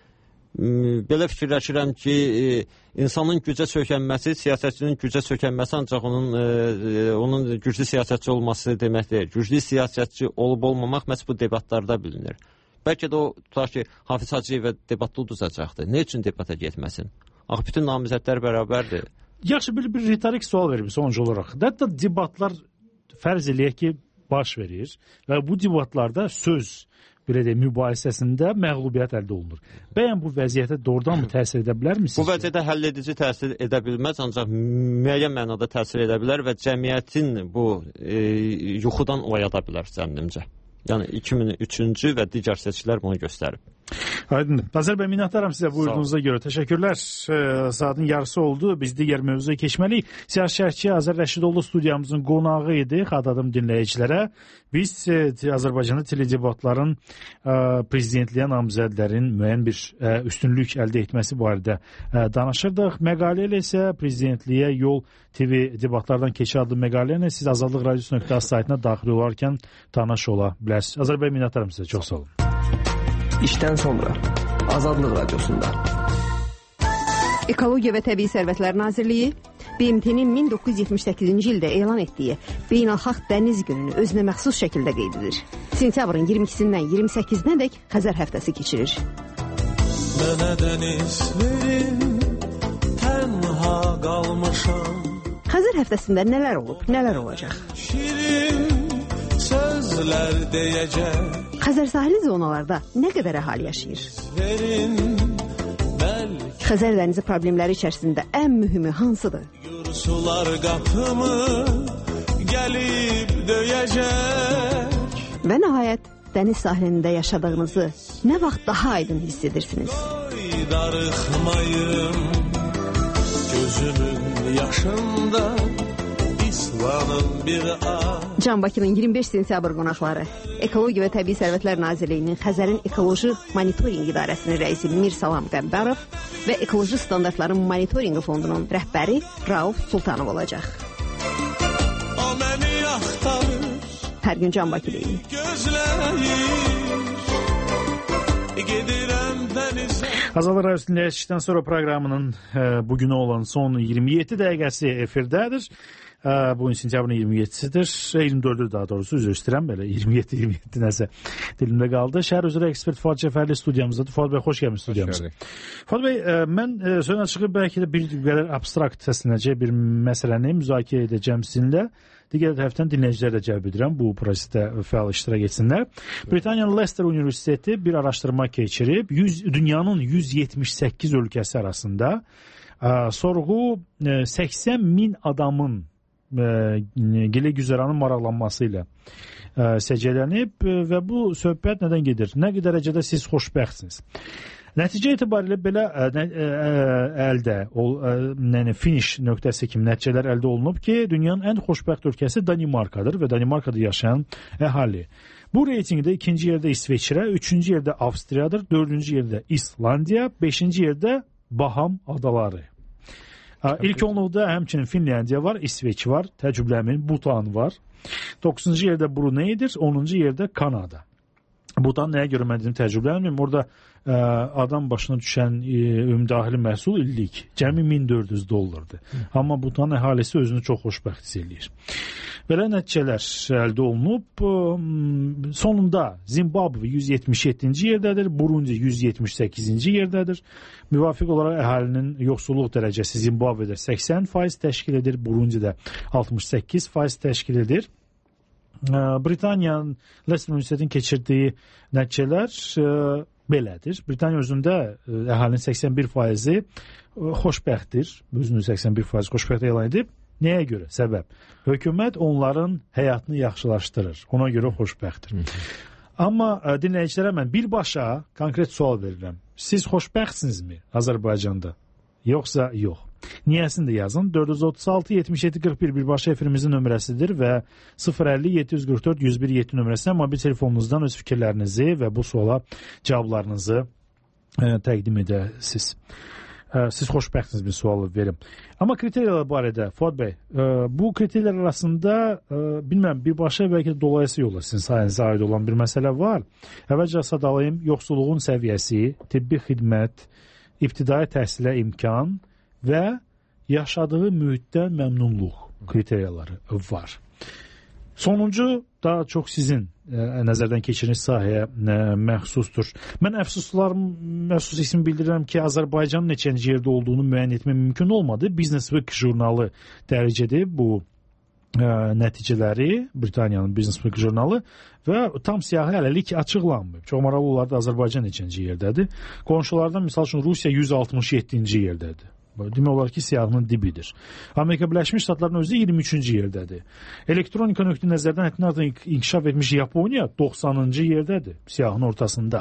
Belə fikirləşirəm ki, e, insanın gücə sökənməsi, siyasətçinin gücə sökənməsi ancaq onun e, onun güclü siyasətçi olması demək deyil. Güclü siyasətçi olub olmamaq məhz bu debatlarda bilinir. Bəlkə də o tutaq ki, Hafiz Hacıyevə debatda uduzacaqdır. Nə üçün debata getməsin? Axı bütün namizədlər bərabərdir. Yaxşı, bir, bir retorik sual verim sonucu olaraq. Hətta debatlar fərz eləyək ki, baş verir və bu debatlarda söz belə də mübahisəsində məğlubiyyət əldə olunur. Bəyən bu vəziyyətə doğrudan mı təsir edə bilər misiniz? Bu vəziyyətə həll edici təsir edə bilməz, ancaq müəyyən mənada təsir edə bilər və cəmiyyətin bu e, yuxudan oyada bilər zənnimcə. Yəni iki min üçüncü və digər seçkilər bunu göstərib. Aydın. Azər bəy, minnətdaram sizə buyurduğunuza görə. Təşəkkürlər. Saatın yarısı oldu. Biz digər mövzuya keçməliyik. Siyasi şərhçi Azər Rəşidoğlu studiyamızın qonağı idi. Xadadım dinləyicilərə. Biz Azərbaycanda teledebatların prezidentliyə namizədlərin müəyyən bir üstünlük əldə etməsi barədə danışırdıq. Məqalə ilə isə prezidentliyə yol T V debatlardan keçi adlı məqalə ilə siz azadlıq radiosu nöqtə az saytına daxil olarkən tanış ola bilərsiniz. Azər bəy, minnətdaram sizə. Çox sağ olun. İşdən sonra Azadlıq Radiosunda. Ekologiya və Təbii Sərvətlər Nazirliyi B M T-nin min doqquz yüz yetmiş səkkizinci ildə elan etdiyi Beynəlxalq Dəniz Gününü özünə məxsus şəkildə qeyd edir. Sentyabrın iyirmi ikisindən iyirmi səkkizinə dək Xəzər həftəsi keçirir. Mənə dəniz verin, tənha qalmışam. Xəzər həftəsində nələr olub, nələr olacaq? Şirin sözlər deyəcək. Xəzər sahili zonalarda nə qədər əhali yaşayır? Xəzər dənizi problemləri içərisində ən mühümü hansıdır? Sular qapımı gəlib döyəcək. Və nəhayət dəniz sahilində yaşadığınızı nə vaxt daha aydın hiss edirsiniz? Darıxmayım gözümün yaşında İslamın bir ağ. Can Bakının iyirmi beş sentyabr qonaqları Ekologiya və Təbii Sərvətlər Nazirliyinin Xəzərin Ekoloji Monitorinq İdarəsinin rəisi Mir Salam Qəmbarov və Ekoloji Standartların Monitorinqi Fondunun rəhbəri Rauf Sultanov olacaq. O məni axtarır. Hər gün Can Bakıdayım. Azadlıq Radiosu dinləyicisindən sonra proqramının e, bugünə olan son iyirmi yeddi dəqiqəsi efirdədir. E, bugün sentyabrın iyirmi yeddisidir. iyirmi dördü daha doğrusu, üzr istəyirəm, belə iyirmi yeddi iyirmi yeddi nəsə dilimdə qaldı. Şəhər üzrə ekspert Fuad Cəfərli studiyamızdadır. Fuad bəy, xoş gəlmiş studiyamıza. Fuad bəy, e, mən e, sözün açığı bəlkə də bir qədər abstrakt səslənəcək bir məsələni müzakirə edəcəm sizinlə. Digər tərəfdən dinləyiciləri də cəlb edirəm bu prosesdə fəal iştirak etsinlər. Britaniyanın Leicester Universiteti bir araşdırma keçirib. yüz, dünyanın yüz yetmiş səkkiz ölkəsi arasında ə, sorğu ə, səksən min adamın gilə güzəranın maraqlanması ilə səciyyələnib və bu söhbət nədən gedir? Nə qədər dərəcədə siz xoşbəxtsiniz? Nəticə etibarilə belə ə, ə, ə, əldə ol, ə, yəni finish nöqtəsi kimi nəticələr əldə olunub ki, dünyanın ən xoşbəxt ölkəsi Danimarkadır və Danimarkada yaşayan əhali. Bu reytingdə ikinci yerdə İsveçrə, üçüncü yerdə Avstriyadır, dördüncü yerdə İslandiya, beşinci yerdə Baham adaları. İlk onluqda həmçinin Finlandiya var, İsveç var, təcrübləmin Butan var. doqquzuncu yerdə Bruneydir, onuncu yerdə Kanada. Butan nəyə görə mən dedim təcrübələmiyim? Orada ə, adam başına düşən ə, ümumdaxili məhsul illik cəmi min dörd yüz dollardır. Amma Butan əhalisi özünü çox xoşbəxt hiss eləyir. Belə nəticələr əldə olunub. Ə, sonunda Zimbabwe yüz yetmiş yeddinci yerdədir, Burundi yüz yetmiş səkkizinci yerdədir. Müvafiq olaraq əhalinin yoxsulluq dərəcəsi Zimbabwedə səksən faiz təşkil edir, Burundidə altmış səkkiz faiz təşkil edir. Britaniyanın Leicester Universitetinin keçirdiyi nəticələr ə, belədir. Britaniya özündə ə, əhalinin səksən bir faizi ə, xoşbəxtdir. Özünü səksən bir faiz xoşbəxt elan edib. Nəyə görə? Səbəb. Hökumət onların həyatını yaxşılaşdırır. Ona görə xoşbəxtdir. Amma ə, dinləyicilərə mən birbaşa konkret sual verirəm. Siz xoşbəxtsinizmi Azərbaycanda? Yoxsa yox? Niyəsini də yazın. dörd yüz otuz altı yetmiş yeddi qırx bir birbaşa efirimizin nömrəsidir və sıfır əlli yeddi yüz qırx dörd yüz bir yeddi nömrəsinə mobil telefonunuzdan öz fikirlərinizi və bu suala cavablarınızı ə, təqdim edəsiniz. Ə, siz xoşbəxtsiniz bir sualı verim. Amma kriteriyalar barədə Fuad bəy, ə, bu kriteriyalar arasında ə, bilməm birbaşa bəlkə də dolayısı yolla sizin sayənizə aid olan bir məsələ var. Əvvəlcə sadalayım, yoxsulluğun səviyyəsi, tibbi xidmət, ibtidai təhsilə imkan və yaşadığı mühitdən məmnunluq kriteriyaları var. Sonuncu daha çox sizin ə, nəzərdən keçiriniz sahəyə ə, məxsusdur. Mən əfsuslar məxsus isim bildirirəm ki, Azərbaycanın neçənci yerdə olduğunu müəyyən etmək mümkün olmadı. Business Week jurnalı dərc edib bu ə, nəticələri, Britaniyanın Business Week jurnalı və tam siyahı hələlik açıqlanmıyor. Çox maraqlı olardı Azərbaycan neçənci yerdədir. Qonşulardan misal üçün Rusiya yüz altmış yeddinci yerdədir. Demək olar ki, siyahının dibidir. Amerika Birləşmiş Ştatlarının özü iyirmi üçüncü yerdədir. Elektronika nöqteyi nəzərdən həddindən artıq inkişaf etmiş Yaponiya doxsanıncı yerdədir, siyahının ortasında.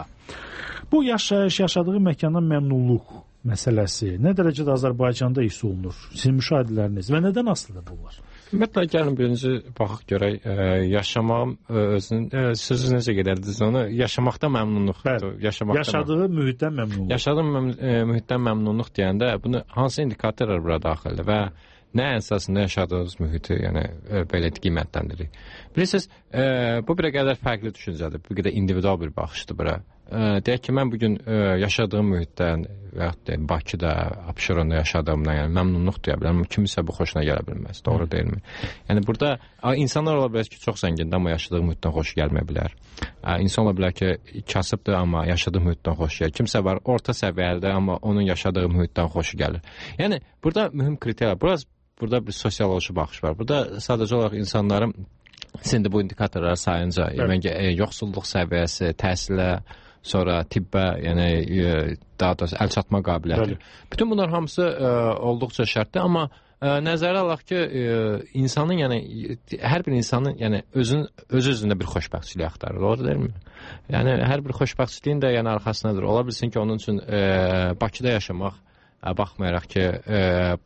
Bu yaşayış, yaşadığı məkandan məmnunluq məsələsi nə dərəcədə Azərbaycanda hiss olunur? Sizin müşahidələriniz və nədən asılıdır bunlar? Ümumiyyətlə, gəlin birinci baxaq görək, ə, yaşamağım özünün, ə, sözü necə gedərdiniz onu, yaşamaqda məmnunluqdur. Yaşamaqda yaşadığı məmnun. mühitdən məmnunluq. Yaşadığı ə, mühitdən məmnunluq deyəndə, bunu hansı indikatorlar bura daxildir və nə əsasında yaşadığınız mühiti, yəni ə, belə qiymətləndiririk. Bilirsiniz, ə, bu bir qədər fərqli düşüncədir, bir qədər individual bir baxışdır bura. Ə, deyək ki, mən bugün ə, yaşadığım mühitdən və yaxud da Bakıda, Abşeronda yaşadığımdan yəni məmnunluq deyə bilərəm. Kimisə bu xoşuna gələ bilməz. Doğru deyilmi? Yəni burada insanlar ola bilər ki, çox zəngindir, amma yaşadığı mühitdən xoş gəlməyə bilər. İnsan ola bilər ki, kasıbdır, amma yaşadığı mühitdən xoş gəlir. Kimsə var orta səviyyədə, amma onun yaşadığı mühitdən xoşu gəlir. Yəni burada mühüm kriteriyalar, biraz burada bir sosioloji baxış var. Burada sadəcə olaraq insanların sizin də bu indikatorları sayınca, yəni e, yoxsulluq səviyyəsi, təhsilə, sonra tibbə, yəni e, daha doğrusu əl çatma qabiliyyəti. Bütün bunlar hamısı e, olduqca şərtdir, amma e, nəzərə alaq ki, e, insanın, yəni hər bir insanın, yəni özün öz özündə bir xoşbəxtçilik axtarır, doğru deyilmi? Yəni hər bir xoşbəxtçiliyin də yəni arxasındadır. Ola bilsin ki, onun üçün e, Bakıda yaşamaq, baxmayaraq ki, e,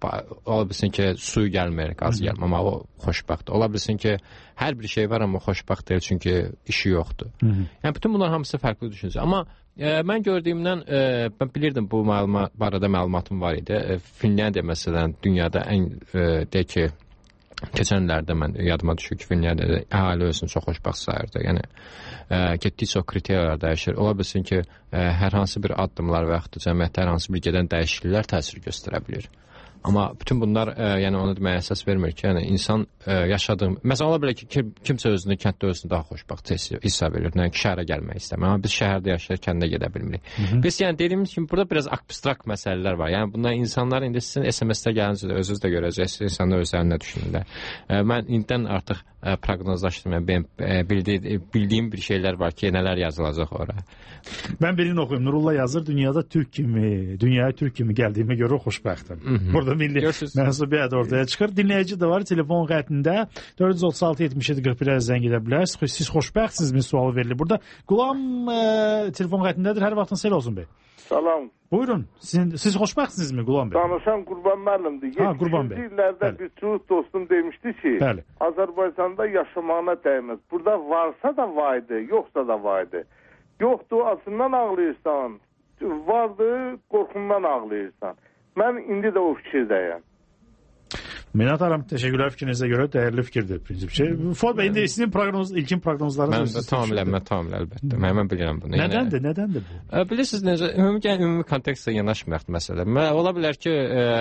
ola bilsin ki, suyu gəlməyir, qazı gəlmir, amma o xoşbəxtdir. Ola bilsin ki, hər bir şey var, amma xoşbəxt deyil, çünki işi yoxdur. Hı -hı. Yəni, bütün bunlar hamısı fərqli düşüncə. Amma e, mən gördüyümdən, e, mən bilirdim bu məlumat, barədə məlumatım var idi. E, Finlandiya, məsələn, dünyada ən, e, deyək ki, keçən illərdə mən yadıma düşür ki, Finlandiyada əhali özünü çox xoşbəxt sayırdı. Yəni, e, getdikcə o kriteriyalar dəyişir. Ola bilsin ki, e, hər hansı bir addımlar və yaxud da cəmiyyətdə hər hansı bir gedən dəyişikliklər təsir göstərə bilir. Amma bütün bunlar, e, yəni ona deməyə əsas vermir ki, yəni insan e, yaşadığı... Məsələn, ola bilər ki, kim, kimsə özünü, kənddə özünü daha xoşbəxt hissə verir. Yəni ki, şəhərə gəlmək istəmir. Amma biz şəhərdə yaşayır, kəndə gedə bilmirik. Hı -hı. Biz, yəni dediyimiz kimi, burada biraz abstrakt məsələlər var. Yəni bunlar insanlar indi sizin S M S-də gəlincə də özünüz də görəcəksiniz, insanlar özlərində düşünürlər. E, mən indidən artıq e, proqnozlaşdırmıyorum. Benim e, bildi, bildiyim bir şeylər var ki, nələr yazılacaq oraya. Mən birini oxuyum. Nurullah yazır, dünyada Türk kimi, dünyaya Türk kimi gəldiyimə görə xoşbəxtəm. Burada orada milli mənsubiyyət ortaya çıxır. Dinləyici də var telefon xəttində dörd yüz otuz altı yetmiş yeddi qırx birə zəng edə bilərsiniz. Siz xoşbəxtsizmi sualı verilir burada. Qulam e, telefon xəttindədir. Hər vaxtın sel olsun bəy. Salam. Buyurun. Siz, siz xoşbəxtsinizmi Qulam bəy? Danışan Qurban müəllimdir. Ha, Qurban bəy. yetmişinci illərdə Bəli. Bir çox dostum demişdi ki, Bəli. Azərbaycanda yaşamağına dəyməz. Burada varsa da vaydı, yoxsa da vaydı. Yoxdur, acından ağlayırsan. Vardı, qorxundan ağlayırsan. Mən indi də o fikirdəyəm. Minat Aram, teşekkürler fikrinizə görə dəyərli fikirdir prinsipçi. Fuad bəy, indi sizin proqnomunuz, ilkin proqnozlarınız. Mən tamamilə, mən tamamilə əlbəttə. Mən, mən bilirəm bunu. Nədəndir, yəni, nədəndir bu? Ə, bilirsiniz, necə, ümumi, ümumi kontekstə yanaşmayaq məsələ. Ola bilər ki,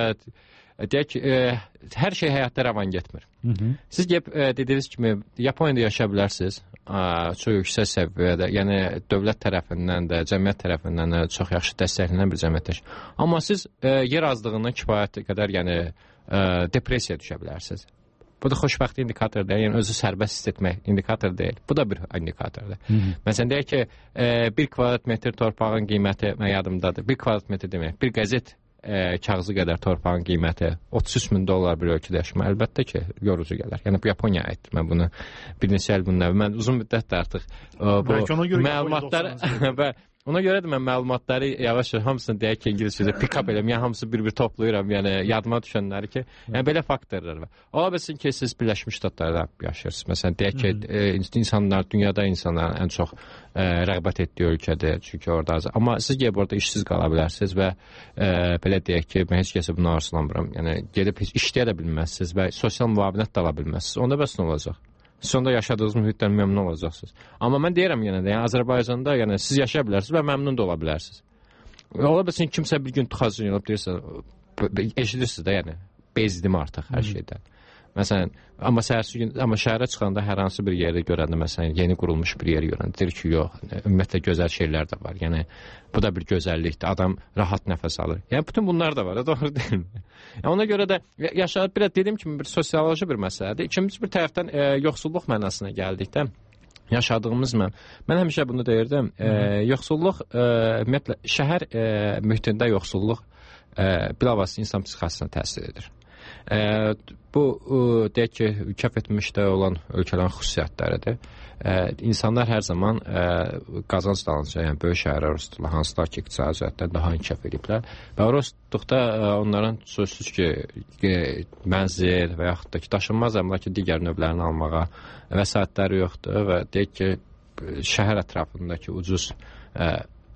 e, deyək, e, hər şey həyatda rəvan getmir. Hı -hı. Siz e, dediyiniz kimi, Yaponiyada yaşaya bilərsiniz. Çox yüksək səviyyədə, yəni dövlət tərəfindən də, cəmiyyət tərəfindən də çox yaxşı dəstəklənən bir cəmiyyətdir. Amma siz e, yer azlığından kifayət qədər, yəni e, depressiya düşə bilərsiniz. Bu da xoşbəxtlik indikatordur, yəni özü sərbəst hiss etmək indikator deyil. Bu da bir indikatordur. Hı -hı. Məsələn, deyək ki, e, bir kvadrat metr torpağın qiyməti mən yadımdadır. Bir kvadrat metr demək, bir qəzet e, kağızı qədər torpağın qiyməti otuz üç min dollar bir ölkədə yaşamaq əlbəttə ki, yorucu gələr. Yəni bu Yaponiyaya aiddir. Mən bunu bir neçə il bundan mən uzun müddətdir artıq e, bu məlumatlar və ona görə də mən məlumatları yavaş-yavaş hamısını deyək ki, ingiliscədə pick-up eləm, yəni hamısı bir-bir toplayıram, yəni yadıma düşənləri ki, yəni belə faktorlar var. Ola bilsin ki, siz Birləşmiş Ştatlarda yaşayırsınız. Məsələn, deyək ki, e, insanlar, dünyada insanların ən çox e, rəğbət etdiyi ölkədir, çünki orada az. Amma siz gəlib orada işsiz qala bilərsiniz və e, belə deyək ki, mən heç kəsə bunu arzulamıram. Yəni gedib heç işləyə də bilməzsiniz və sosial müavinət də ala bilməzsiniz. Onda bəs nə olacaq? Sonda yaşadığınız mühitdən məmnun olacaqsınız. Amma mən deyirəm yenə də, yəni Azərbaycanda yəni siz yaşaya bilərsiniz və məmnun da ola bilərsiniz. Ola bilsin kimsə bir gün tıxacın olub deyirsə, eşidirsiniz də, yəni bezdim artıq hər şeydən. Məsələn, amma səhərsi gün, amma şəhərə çıxanda hər hansı bir yeri görəndə, məsələn, yeni qurulmuş bir yeri görəndə deyir ki, yox, ümumiyyətlə gözəl şeylər də var. Yəni bu da bir gözəllikdir. Adam rahat nəfəs alır. Yəni bütün bunlar da var, doğru deyilmi? Yəni, ona görə də yaşayıb bir dediyim kimi bir sosioloji bir məsələdir. İkinci bir tərəfdən e, yoxsulluq mənasına gəldikdə yaşadığımız mən mən həmişə bunu deyirdim. E, yoxsulluq e, ümumiyyətlə şəhər e, mühitində yoxsulluq e, bilavasitə insan psixikasına təsir edir. E, bu e, deyək ki, kəf etmişdə olan ölkələrin xüsusiyyətləridir. E, insanlar hər zaman e, qazanc dalınca, yəni böyük şəhərlər arasında hansılar ki, iqtisadi cəhətdən daha inkişaf ediblər və orasıqda e, onların sözsüz ki, e, mənzil və yaxud da ki, daşınmaz əmlakı digər növlərini almağa vəsaitləri yoxdur və deyək ki, şəhər ətrafındakı ucuz e,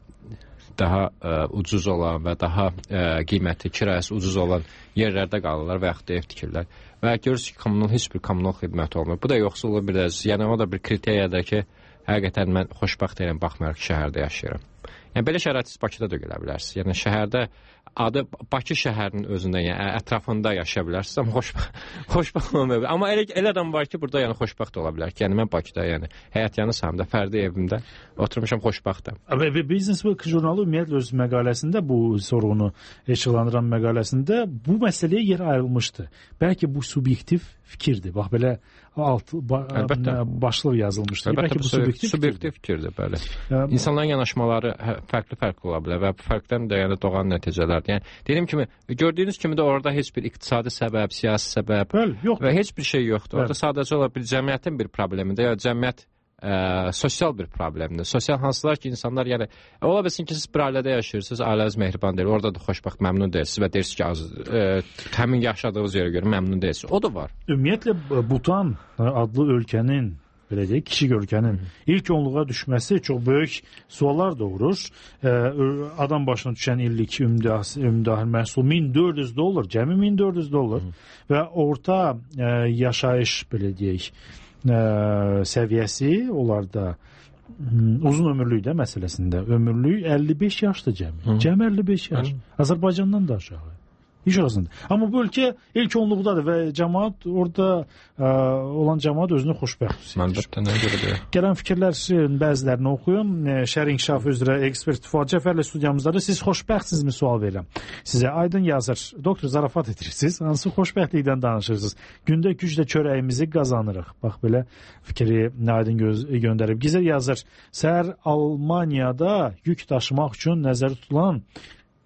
daha ə, ucuz olan və daha ə, qiyməti, kirayəsi ucuz olan yerlərdə qalırlar və yaxud da ev tikirlər. Və görürsünüz ki, kommunal, heç bir kommunal xidmət olmur. Bu da yoxsulluq bir də, yəni o da bir kriteriyadır ki, həqiqətən mən xoşbəxt deyirəm, baxmayaraq ki, şəhərdə yaşayıram. Yəni belə şərait siz Bakıda da görə bilərsiniz. Yəni şəhərdə adı Bakı şəhərinin özündə, yəni ətrafında yaşaya bilərsiniz, amma xoşbəxt xoşbəxt olmaya bilər. Amma elə elə adam var ki, burada yəni xoşbəxt ola bilər ki, yəni mən Bakıda, yəni həyat yanı sahamda, fərdi evimdə oturmuşam, xoşbəxtəm. Və Business Week jurnalı ümumiyyətlə öz məqaləsində bu sorğunu işıqlandıran məqaləsində bu məsələyə yer ayrılmışdı. Bəlkə bu subyektiv fikirdir. Bax belə alt ba, başlıq yazılmışdı. Əlbəttə bu subyektiv, subyektiv fikirdir, bəli. Ya, İnsanların yanaşmaları fərqli-fərqli ola bilər və bu fərqdən də yəni doğan nəticələrdir. Yəni dediyim kimi, gördüyünüz kimi də orada heç bir iqtisadi səbəb, siyasi səbəb bəli, yoxdur. Və heç bir şey yoxdur. Orada bəli. Sadəcə olaraq bir cəmiyyətin bir problemidir. Ya cəmiyyət ə, sosial bir problemdir. Sosial hansılar ki, insanlar yəni ola bilsin ki, siz bir ailədə yaşayırsınız, ailəniz mehriban deyil, orada da xoşbəxt, məmnun deyilsiniz və deyirsiniz ki, az, ə, həmin yaşadığınız yerə görə məmnun deyilsiniz. O da var. Ümumiyyətlə Butan adlı ölkənin belə deyək, kiçik ölkənin ilk onluğa düşməsi çox böyük suallar doğurur. Ee, adam başına düşən illik ümumdaxil məhsul min dörd yüz dollar, cəmi min dörd yüz dollar Hı. və orta e, yaşayış belə deyək e, səviyyəsi onlarda uzun ömürlük də məsələsində ömürlük əlli beş yaşdır cəmi. Hı. Cəmi əlli beş yaş. Hı. Azərbaycandan da aşağı. İş arasında. Amma bu ölkə ilk onluqdadır və cəmaat orada ə, olan cəmaat özünü xoşbəxt hiss edir. Gələn fikirlərin bəzilərini oxuyum. Şəhər inkişafı üzrə ekspert Fuad Cəfərli studiyamızdadır. Siz xoşbəxtsinizmi sual verirəm. Sizə Aydın yazır. Doktor zarafat edirsiniz. Hansı xoşbəxtlikdən danışırsınız? Gündə güclə çörəyimizi qazanırıq. Bax belə fikri Aydın göz göndərib. Gizər yazır. Səhər Almaniyada yük daşımaq üçün nəzərdə tutulan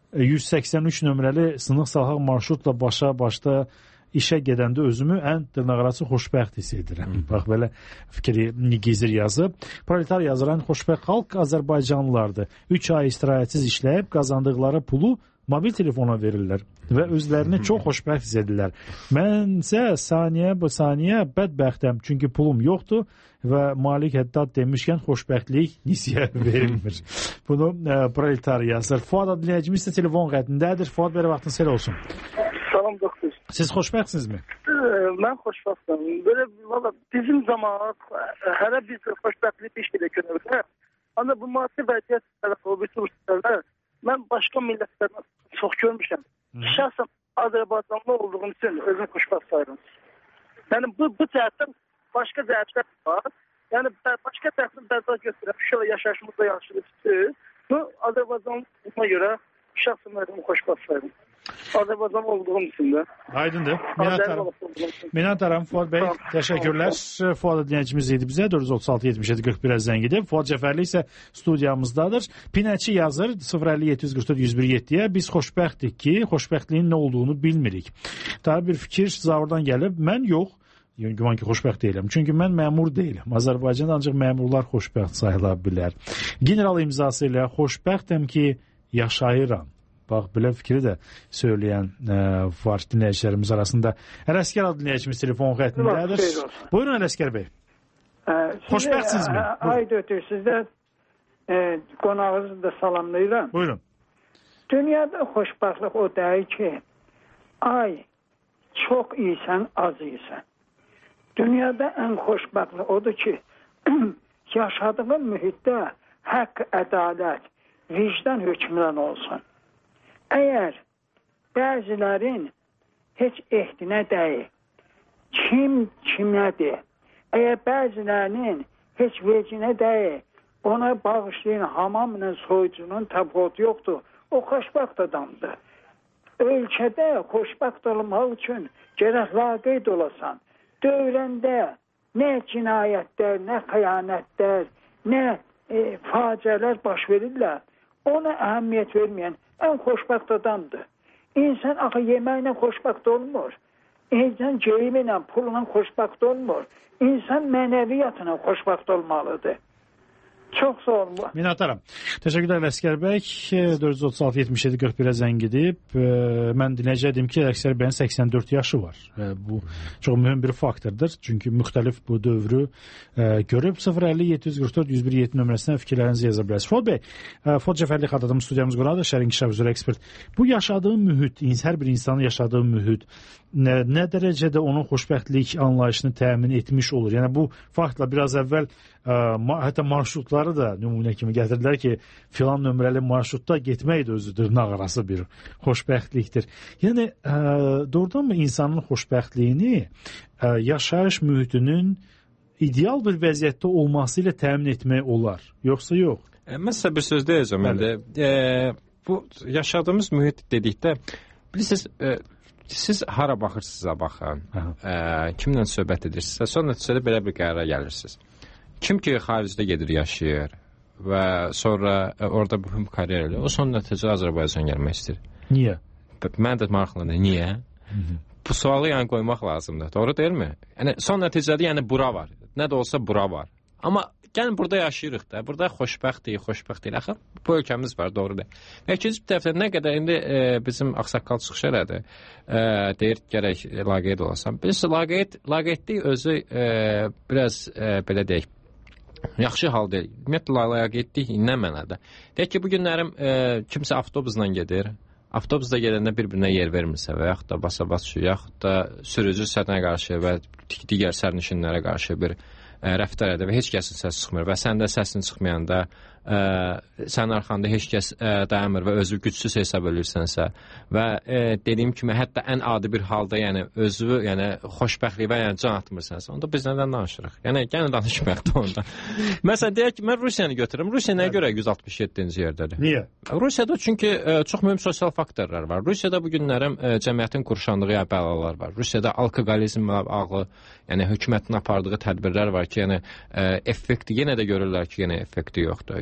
yüz səksən üç nömrəli sınıq salxaq marşrutla başa-başda işə gedəndə özümü ən dırnaqarası xoşbəxt hiss edirəm. Bax, belə fikri Gizir yazıb. Proletar yazıran xoşbəxt xalq Azərbaycanlılardır. üç ay istirahətsiz işləyib qazandıqları pulu mobil telefona verirlər və özlərini çox xoşbəxt hiss edirlər. Mənsə saniyə bu saniyə bədbəxtəm, çünki pulum yoxdur və Malik Həddad demişkən xoşbəxtlik nisiyə verilmir. Bunu e, proletar yazır. Fuad dinləyicimiz də telefon xəttindədir. Fuad, belə vaxtınız xeyir olsun. Salam doktor. Siz xoşbəxtsinizmi? Ee, mən xoşbəxtəm. Belə valla bizim zaman hələ biz xoşbəxtlik iş ilə görürük. Amma bu maddi vəziyyət tərəfi mən başqa millətlərdən çox görmüşəm. Şəxsən Azərbaycanlı olduğum üçün özümü xoşbəxt sayıram. Yəni bu bu cəhətdən başqa cəhətlər var. Yəni başqa tərəfdən bəzək göstərib şöyle yaşayışımızda yaşayırıq. Bu Azərbaycanlıya görə şəxsən özümü xoşbəxt sayıram. Azərbaycan olduğum üçün də. Aydındır. Minətlərim. Minətlərim Fuad bəy. Təşəkkürlər. Fuad dinləyicimiz idi bizə. dörd yüz otuz altı yetmiş yeddi qırx birə zəng edib. Fuad Cəfərli isə studiyamızdadır. Pinəçi yazır sıfır əlli yeddi yüz qırx dörd yüz bir yeddiyə. Biz xoşbəxtdik ki, xoşbəxtliyin nə olduğunu bilmirik. Daha bir fikir Zavrdan gəlib. Mən yox. Güman ki, xoşbəxt deyiləm. Çünki mən məmur deyiləm. Azərbaycanda ancaq məmurlar xoşbəxt sayıla bilər. General imzası ilə xoşbəxtəm ki, yaşayıram. Bax, belə fikri də söyləyən ə, var dinləyicilərimiz arasında. Ələskər adlı dinləyicimiz telefon xəttindədir. Buyurun Ələskər bəy. Xoşbəxtsinizmi? Ay dötür, sizdə e, qonağınızı da salamlayıram. Buyurun. Dünyada xoşbəxtlik o deyil ki, ay çox iyisən, az iyisən. Dünyada ən xoşbəxtlik odur ki, yaşadığın mühitdə haqq, ədalət, vicdan hökmran olsun. Əgər bəzilərin heç ehdinə deyil, kim kimlədir, əgər bəzilərinin heç vecinə deyil, ona bağışlayın hamamla soyucunun təbqotu yoxdur, o xoşbəxt adamdır. Ölkədə xoşbəxt olmaq üçün gərək laqeyd olasan. Dövrəndə nə cinayətlər, nə xəyanətlər, nə e, faciələr baş verirlər, ona əhəmiyyət verməyən ən xoşbəxt adamdır. İnsan axı yeməklə xoşbəxt olmur. İnsan geyimlə, pulla xoşbəxt olmur. İnsan mənəviyyatla xoşbəxt olmalıdır. Çox sağ olun. Minnətdaram. Təşəkkürlər Ələskər bəy. dörd yüz otuz altı yetmiş yeddi qırx birə zəng edib. Mən dinləyəcəydim ki, Ələskər bəyin səksən dörd yaşı var. Bu çox mühüm bir faktordur. Çünki müxtəlif bu dövrü görüb. sıfır əlli yeddi yüz qırx dörd yüz bir yeddi nömrəsindən fikirlərinizi yaza bilərsiniz. Fuad bəy, Fuad Cəfərli xatırladım, studiyamız qonağıdır, şəhər inkişaf üzrə ekspert. Bu yaşadığı mühit, hər bir insanın yaşadığı mühit nə, nə dərəcədə onun xoşbəxtlik anlayışını təmin etmiş olur? Yəni bu faktla biraz əvvəl ə, ma hətta marşrutları da nümunə kimi gətirdilər ki, filan nömrəli marşrutda getmək də özü dırnaqarası bir xoşbəxtlikdir. Yəni ə, doğrudanmı insanın xoşbəxtliyini ə, yaşayış mühitinin ideal bir vəziyyətdə olması ilə təmin etmək olar, yoxsa yox? E, mən sizə bir söz deyəcəm. E, bu yaşadığımız mühit dedikdə, bilirsiniz, e, siz hara baxırsınızsa baxın, ə, kimlə söhbət edirsinizsə, sonra nəticədə belə bir qərara gəlirsiniz. Kim ki, xaricdə gedir, yaşayır və sonra ə, orada mühüm karyer eləyir, o son nəticədə Azərbaycan gəlmək istəyir. Niyə? Mən də maraqlanır, niyə? Hı -hı. Bu sualı yəni qoymaq lazımdır, doğru deyilmi? Yəni, son nəticədə yəni bura var, nə də olsa bura var. Amma gəlin burada yaşayırıq da, burada xoşbəxtlik, xoşbəxt deyil. Axı bu ölkəmiz var, doğrudur. Və ikinci bir tərəfdən nə qədər indi e, bizim ağsaqqal çıxış elədi, e, deyir gərək laqeyd olasan. Bilirsiniz, laqeyd, laqeydlik özü e, biraz e, belə deyək, yaxşı hal deyil. Ümumiyyətlə, laqeydlik nə mənada? Deyək ki, bu günlərim e, kimsə avtobusla gedir, avtobusda gedəndə bir-birinə yer vermirsə və yaxud da basa-bas şu, yaxud da sürücü sənə qarşı və digər sərnişinlərə qarşı bir ə, rəftar edir və heç kəsin səsi çıxmır və səndə səsin çıxmayanda ə, sənin arxanda heç kəs ə, dayanmır və özü gücsüz hesab edirsənsə və ə, dediyim kimi hətta ən adi bir halda yəni özü yəni xoşbəxtlik və yəni can atmırsansa, onda biz nədən danışırıq? Yəni gəlin danışmayaq da onda. Məsələn deyək ki, mən Rusiyanı götürürəm. Rusiya nəyə görə yüz altmış yeddinci yerdədir? Niyə? Rusiyada çünki ə, çox mühüm sosial faktorlar var. Rusiyada bu günlərim ə, cəmiyyətin qurşandığı bəlalar var. Rusiyada alkoqolizmlə bağlı, yəni hökumətin apardığı tədbirlər var ki, yəni ə, effekti yenə də görürlər ki, yenə effekti yoxdur.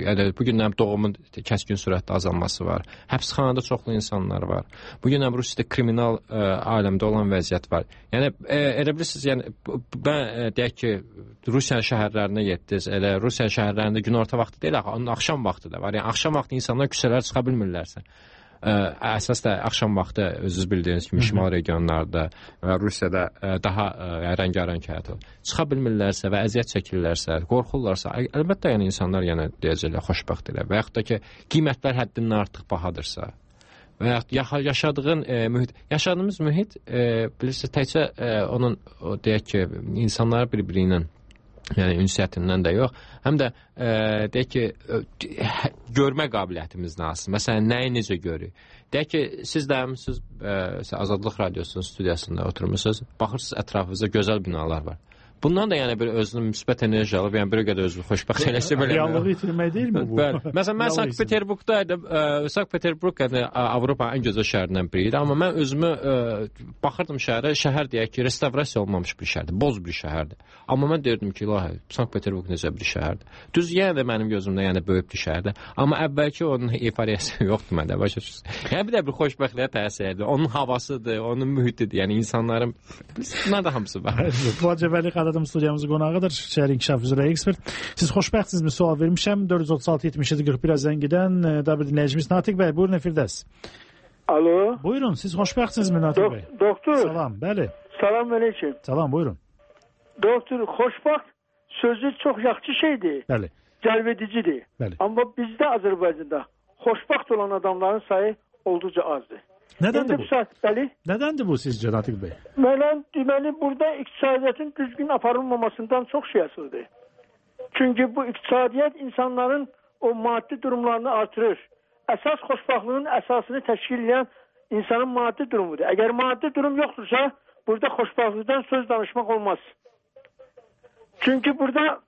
yəni bu günlər doğumun kəskin sürətdə azalması var. Həbsxanada çoxlu insanlar var. Bu günlər Rusiyada kriminal ə, aləmdə olan vəziyyət var. Yəni ə, elə bilirsiniz, yəni mən ə, deyək ki, Rusiya şəhərlərinə getdiniz. Elə Rusiya şəhərlərində günorta vaxtı deyil, onun axşam vaxtı da var. Yəni axşam vaxtı insanlar küçələrə çıxa bilmirlərsə. Ə, əsas da axşam vaxtı özünüz bildiyiniz kimi şimal regionlarda və Rusiyada ə, daha ə, rəngarəng həyat olur. Çıxa bilmirlərsə və əziyyət çəkirlərsə, qorxurlarsa, əlbəttə yəni insanlar yəni deyəcəklər xoşbəxtdirlər. Və yaxud da ki, qiymətlər həddindən artıq bahadırsa və yaxud yaşadığın e, mühit, yaşadığımız mühit e, bilirsiniz təkcə e, onun o, deyək ki, insanlar bir-biri ilə yəni ünsiyyətindən də yox, həm də e, deyək ki, e, görmə qabiliyyətimizdən asılı. Məsələn, nəyi necə görürük? Deyək ki, siz də siz e, Azadlıq Radiosunun studiyasında oturmusunuz, baxırsınız ətrafınızda gözəl binalar var. Bundan da yəni bir özünün müsbət enerji alıb, yəni bir qədər özünü xoşbəxt eləsə belə. Reallığı itirmək deyil mi bu? Bəli. Məsələn, mən Sankt-Peterburqda idim. Sankt-Peterburq yəni Avropanın ən gözəl şəhərindən biri idi, amma mən özümü ə, baxırdım şəhərə, şəhər deyək ki, restavrasiya olmamış bir şəhərdir, boz bir şəhərdir. Amma mən deyirdim ki, ilahi, Sankt-Peterburq necə bir şəhərdir. Düz yenə də mənim gözümdə yəni böyük bir şəhərdir. Amma əvvəlki onun eforiyası yoxdur məndə, başa düşürsünüz. Yəni bir də bir xoşbəxtliyə təsir edir. Onun havasıdır, onun mühitidir, yəni insanların bunlar da hamısı var. Fuad Cəfərli Adam studiyamızın qonağıdır. Şəhər İnkişaf üzrə ekspert. Siz xoşbəxtsizmi? Sual vermişəm. dörd yüz otuz altı yetmiş yeddi qırx bir azdan gedən da bir dinləyicimiz Natiq bəy. Buyurun efirdəsiz. Alo. Buyurun. Siz xoşbəxtsizmi Natiq Do bəy? Doktor. Salam. Bəli. Salam aleyküm. Salam. Buyurun. Doktor, xoşbəxt sözü çox yaxşı şeydir. Bəli. Cəlbedicidir. Bəli. Amma bizdə Azərbaycanda xoşbəxt olan adamların sayı olduqca azdır. Nədəndir bu? Saat, bəli. Nədəndir bu sizcə Natiq bəy? Mənən deməli burada iqtisadiyyatın düzgün aparılmamasından çox şey asılıdır. Çünki bu iqtisadiyyat insanların o maddi durumlarını artırır. Əsas xoşbəxtliyin əsasını təşkil edən insanın maddi durumudur. Əgər maddi durum yoxdursa, burada xoşbəxtlikdən söz danışmaq olmaz. Çünki burada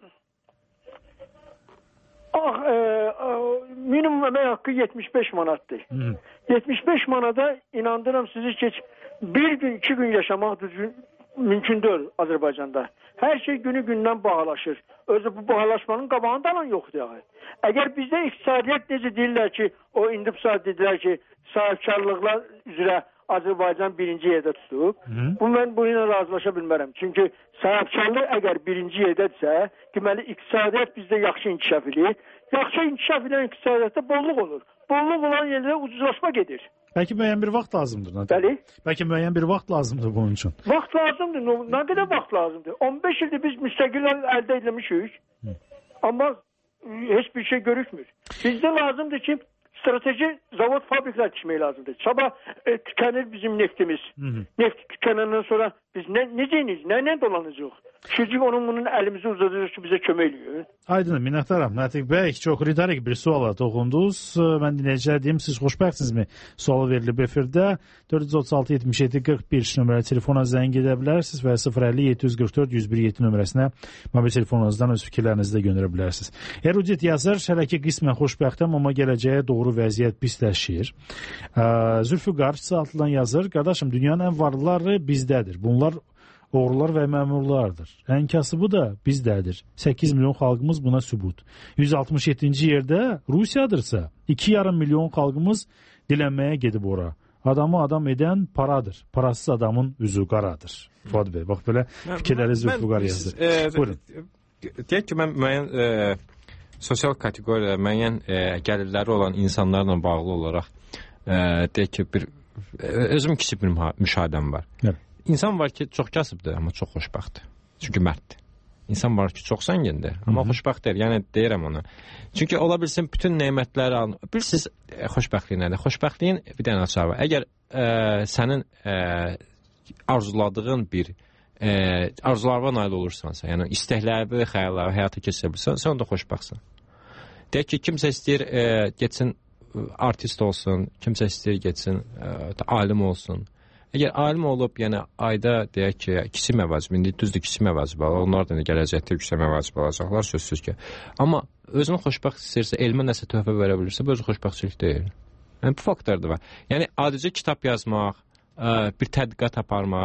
ah, e, e, minimum əmək haqqı yetmiş beş manatdır. Hı. yetmiş beş manada inandırım sizi ki, bir gün, iki gün yaşamaq düzgün, mümkün deyil Azərbaycanda. Hər şey günü gündən bahalaşır. Özü bu bahalaşmanın qabağında alan yoxdur. Yani. Əgər bizdə iqtisadiyyat necə deyirlər ki, o indi bu saat dedilər ki, sahibkarlıqlar üzrə Azərbaycan birinci yerdə tutub. Hı. Bu mən bununla razılaşa bilmərəm. Çünki sahibkarlıq əgər birinci yerdədirsə, deməli iqtisadiyyat bizdə yaxşı inkişaf edir. Yaxşı inkişaf edən iqtisadiyyatda bolluq olur. Bolluq olan yerlərdə ucuzlaşma gedir. Bəlkə müəyyən bir vaxt lazımdır. Natiq. Bəli. Bəlkə müəyyən bir vaxt lazımdır bunun üçün. Vaxt lazımdır. Nə qədər vaxt lazımdır? on beş ildir biz müstəqillik əldə etmişik. Hı. Amma heç bir şey görükmür. Bizdə lazımdır ki, strateji zavod fabriklər tikmək lazımdır. Sabah e, tükənir bizim neftimiz. Hı -hı. Neft tükənəndən sonra biz nə, necəyiz, nə, nə dolanacaq? Çünki onun bunun əlimizi uzadırıq ki, bizə kömək ediyor. Aydın, minnətdaram. Natiq bəy, çox ritorik bir suala toxundunuz. Mən dinləyicilər deyim, siz xoşbəxtsizmi? Sualı verilib efirdə. dörd yüz otuz altı yetmiş yeddi qırx bir nömrəli telefona zəng edə bilərsiniz və sıfır əlli yeddi yüz qırx dörd yüz bir yeddi nömrəsinə mobil telefonunuzdan öz fikirlərinizi də göndərə bilərsiniz. Erudit yazır, hələ ki qismən xoşbəxtəm, amma gələcəyə doğru vəziyyət pisləşir. Zülfüqar saatlan yazır, qardaşım, dünyanın ən varlıları bizdədir. Bunlar oğrular və məmurlardır. Ən kasıbı da bizdədir. səkkiz milyon xalqımız buna sübut. yüz altmış yeddinci yerdə Rusiyadırsa, iki yarım milyon xalqımız dilənməyə gedib ora. Adamı adam edən paradır. Parasız adamın üzü qaradır. Fuad bəy, bax belə fikirləri Zülfüqar yazdı. E, Buyurun. Deyək ki, mən müəyyən e, sosial kateqoriya, müəyyən e, gəlirləri olan insanlarla bağlı olaraq e, deyək ki, bir e, özüm kiçik bir müşahidəm var. Evet. İnsan var ki, çox kasıbdır, amma çox xoşbəxtdir. Çünki mərddir. İnsan var ki, çox zəngindir, amma xoşbəxtdir. Yəni deyirəm ona. Çünki ola bilsin bütün nemətləri alın. Bilirsiniz, e, xoşbəxtlik nədir? Xoşbəxtliyin bir dənə açarı var. Əgər e, sənin e, arzuladığın bir e, arzularına nail olursansa, yəni istəkləri, xəyalları həyata keçirə bilirsən, sən onda xoşbəxtsən. Deyək ki, kimsə istəyir e, getsin artist olsun, kimsə istəyir getsin e, alim olsun. Əgər alim olub, yəni ayda deyək ki, ikisi məvacib, indi düzdür ikisi məvacib alır, onlar da gələcəkdə yüksək məvacib alacaqlar, sözsüz ki. Amma özünü xoşbəxt istəyirsə, elmə nəsə töhfə verə bilirsə, bu özü xoşbəxtçilik deyil. Yəni bu faktor da var. Yəni adicə kitab yazmaq, bir tədqiqat aparmaq,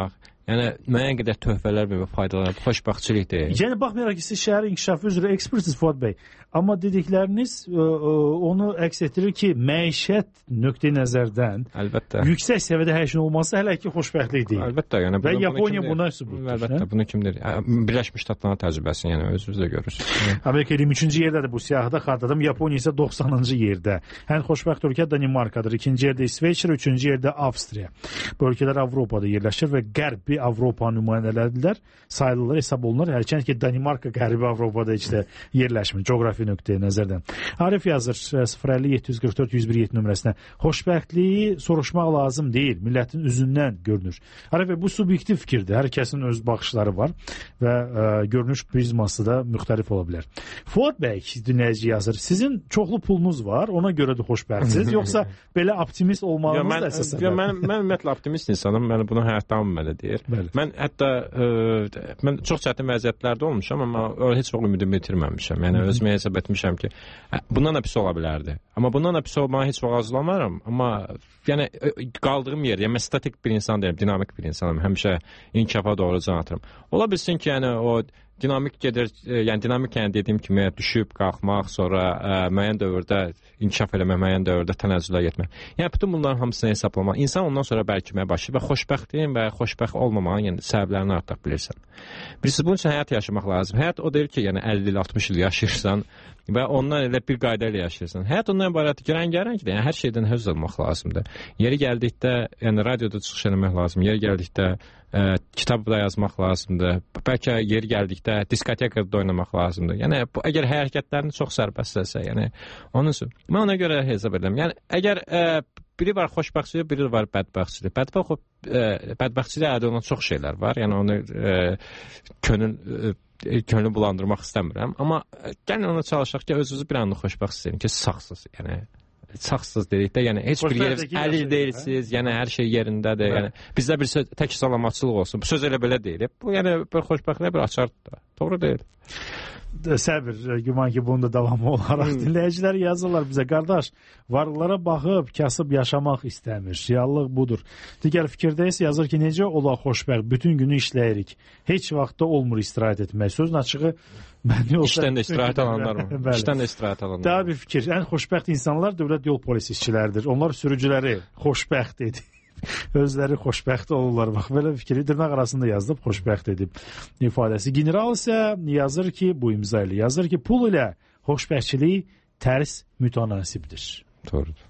Yəni müəyyən qədər töhfələr və faydalar, xoşbəxtçilik deyil. Yəni baxmayaraq ki, siz şəhərin inkişafı üzrə ekspertsiz Fuad bəy, amma dedikləriniz ə, ə, onu əks etdirir ki, məişət nöqteyi nəzərdən əlbəttə yüksək səviyyədə hər şeyin olması hələ ki xoşbəxtlik deyil. Əlbəttə, yəni və Yaponiya buna sübutdur. Əlbəttə, bunu kim deyir? Birləşmiş Ştatların təcrübəsi, yəni özünüz də görürsünüz. Amerika iyirmi üçüncü yerdədir bu siyahıda xatırladım. Yaponiya isə doxsanıncı yerdə. Ən xoşbəxt ölkə Danimarkadır, ikinci yerdə İsveç, üçüncü yerdə Avstriya. Bu ölkələr Avropada yerləşir və Qərbi Avropa nümayəndələridirlər. Sayılırlar, hesab olunur. Hərçənd ki, Danimarka Qərbi Avropada heç də yerləşmir. Coğrafi nöqteyi nəzərdən. Arif yazır sıfır əlli yeddi yüz qırx dörd yüz bir yetti nömrəsinə. Xoşbəxtliyi soruşmaq lazım deyil. Millətin üzündən görünür. Arif bəy, bu subyektiv fikirdir. Hər kəsin öz baxışları var və ə, görünüş prizması da müxtəlif ola bilər. Fuad bəy, dinləyici yazır. Sizin çoxlu pulunuz var, ona görə də xoşbəxtsiniz, yoxsa belə optimist olmağınız da əsas səbəb? Mən mən ümumiyyətlə optimist insanam. Mən bunu həyatdan belə deyir. Bəli. Mən hətta ə, mən çox çətin vəziyyətlərdə olmuşam, amma heç vaxt ümidimi itirməmişəm. Yəni özümə hesab etmişəm ki, bundan da pis ola bilərdi. Amma bundan da pis olmağı heç vaxt arzulamaram. Amma yəni qaldığım yer, yəni mən statik bir insan deyiləm, dinamik bir insanam. Həmişə inkişafa doğru can atıram. Ola bilsin ki, yəni o dinamik gedir, yəni dinamik yəni dediyim kimi düşüb, qalxmaq, sonra ə, müəyyən dövrdə inkişaf eləmək, müəyyən dövrdə tənəzzülə getmək. Yəni bütün bunların hamısını hesablamaq. İnsan ondan sonra bəlkəməyə başlayır və xoşbəxtliyin və xoşbəxt olmamağın yəni səbəblərini artıq bilirsən. Bilirsiniz, bunun üçün həyat yaşamaq lazım. Həyat o deyir ki, yəni əlli il, altmış il yaşayırsan və ondan elə bir qayda ilə yaşayırsan. Həyat ondan ibarətdir ki, rəngarəngdir. Yəni hər şeydən həzz almaq lazımdır. Yeri gəldikdə, yəni radioda çıxış eləmək lazım. Yeri gəldikdə ə, kitab da yazmaq lazımdır. Bəlkə yeri gəldikdə diskotekada oynamaq lazımdır. Yəni bu, əgər hərəkətlərini çox sərbəstləsə, yəni onun üçün mən ona görə hesab edirəm. Yəni əgər ə, biri var xoşbəxtçilik, biri var bədbəxtçilik. Bədbəxt ə, bədbəxtçiliyə aid olan çox şeylər var. Yəni onu ə, könül ə, könlü bulandırmaq istəmirəm. Amma gəlin ona çalışaq ki, özünüzü bir anlıq xoşbəxt istəyin ki, sağsınız. Yəni sağsınız dedikdə, yəni heç bir yer əlil deyilsiniz, yəni hər şey yerindədir. Yəni bizdə bir söz, tək salamatçılıq olsun. Bu söz elə belə deyil. Bu yəni bir xoşbəxtliyə bir açardır da. Doğru deyil. Səbir, güman ki, bunun da davamı olaraq hmm. dinləyicilər yazırlar bizə. Qardaş, varlılara baxıb kasıb yaşamaq istəmir. Reallıq budur. Digər fikirdəyiz yazır ki, necə ola xoşbəxt, bütün günü işləyirik. Heç vaxtda olmur istirahət etmək. Sözün açığı məni olsa... İşdən də istirahət alanlar mı? İşdən də istirahət alanlar. Daha bir fikir. Ən xoşbəxt insanlar dövlət yol polisi işçiləridir. Onlar sürücüləri xoşbəxt edir. Özləri xoşbəxt olurlar. Bax, belə fikri dırnaq arasında yazılıb, xoşbəxt edib ifadəsi. General isə yazır ki, bu imza ilə yazır ki, pul ilə xoşbəxtçilik tərs mütənasibdir. Doğrudur.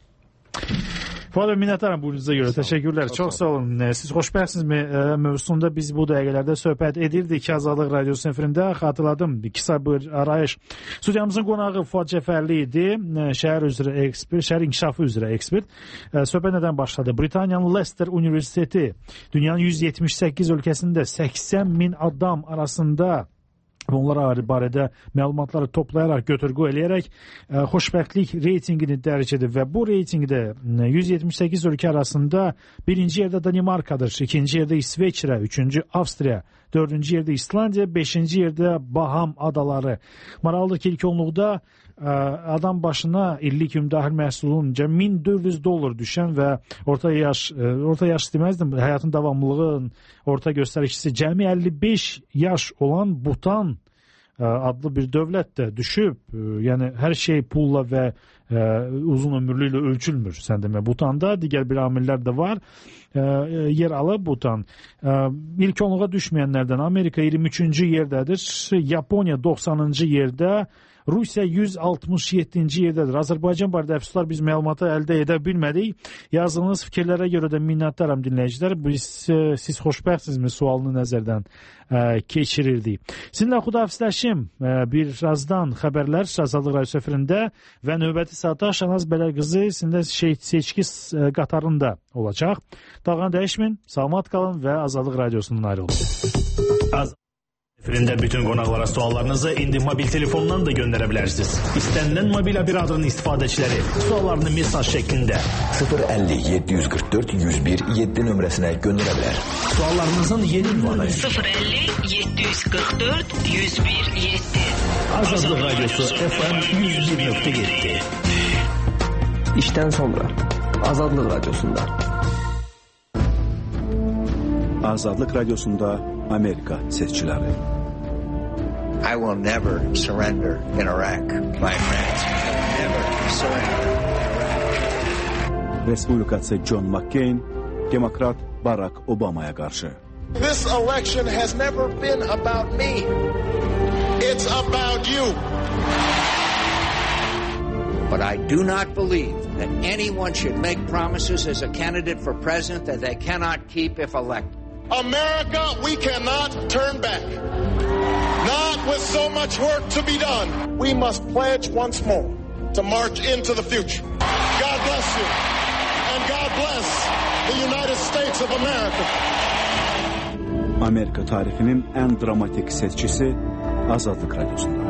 Fuad bəy, minnətdaram buyurunuza görə. Təşəkkürlər. Çox, çox sağ olun. Siz xoşbəxtsizmi mövzusunda biz bu dəqiqələrdə söhbət edirdik. Azadlıq Radiosu efirində xatırladım. Kısa bir arayış. Studiyamızın qonağı Fuad Cəfərli idi. Şəhər üzrə ekspert, şəhər inkişafı üzrə ekspert. Söhbət nədən başladı? Britaniyanın Leicester Universiteti dünyanın yüz yetmiş səkkiz ölkəsində səksən min adam arasında bunlar barədə məlumatları toplayaraq, götür-qoy eləyərək ə, xoşbəxtlik reytingini dərc edib və bu reytingdə yüz yetmiş səkkiz ölkə arasında birinci yerdə Danimarkadır, ikinci yerdə İsveçrə, üçüncü Avstriya, dördüncü yerdə İslandiya, beşinci yerdə Baham adaları. Maraqlıdır ki, ilk onluqda ə, adam başına illik ümumdaxili məhsulunca min dörd yüz dollar düşən və orta yaş, ə, orta yaş deməzdim, həyatın davamlılığın orta göstəricisi cəmi əlli beş yaş olan Butan adlı bir dövlət də düşüb, yəni hər şey pulla və ə, uzun ömürlü ilə ölçülmür, sən demə. Butanda digər bir amillər də var, ə, yer alıb Butan. Ə, ilk onluğa düşməyənlərdən Amerika iyirmi üçüncü yerdədir, Yaponiya doxsanıncı yerdə, Rusiya yüz altmış yeddinci yerdədir. Azərbaycan barədə əfsuslar biz məlumatı əldə edə bilmədik. Yazdığınız fikirlərə görə də minnətdaram dinləyicilər. Biz, siz xoşbəxtsizmi sualını nəzərdən ə, keçirirdik. Sizinlə xudahafizləşim. Birazdan xəbərlər Azadlıq Radiosu efirində və növbəti saatda Şanaz Bələqızı sizinlə seçki qatarında olacaq. Dağını dəyişməyin, salamat qalın və Azadlıq Radiosundan ayrılın. Az Efirində bütün qonaqlara suallarınızı indi mobil telefondan da göndərə bilərsiniz. İstənilən mobil operatorun istifadəçiləri suallarını mesaj şəklində sıfır əlli yeddi yüz qırx dörd yüz bir yeddi nömrəsinə göndərə bilər. Suallarınızın yeni ünvanı sıfır əlli yeddi yüz qırx dörd yüz bir yeddi. Azadlıq Radiosu F M yüz bir nöqtə yeddi. İşdən sonra Azadlıq Radiosunda. Azadlıq Radiosunda Amerika seçkiləri. I will never surrender in Iraq, my friends. I will never surrender in Iraq. Respublikaçı John McCain, Demokrat Barack Obama'ya qarşı. This election has never been about me. It's about you. But I do not believe that anyone should make promises as a candidate for president that they cannot keep if elected. America, we cannot turn back. Not with so much work to be done. We must pledge once more to march into the future. God bless you. And God bless the United States of America. Amerika tarixinin ən dramatik seçkisi Azadlıq Radiosunda.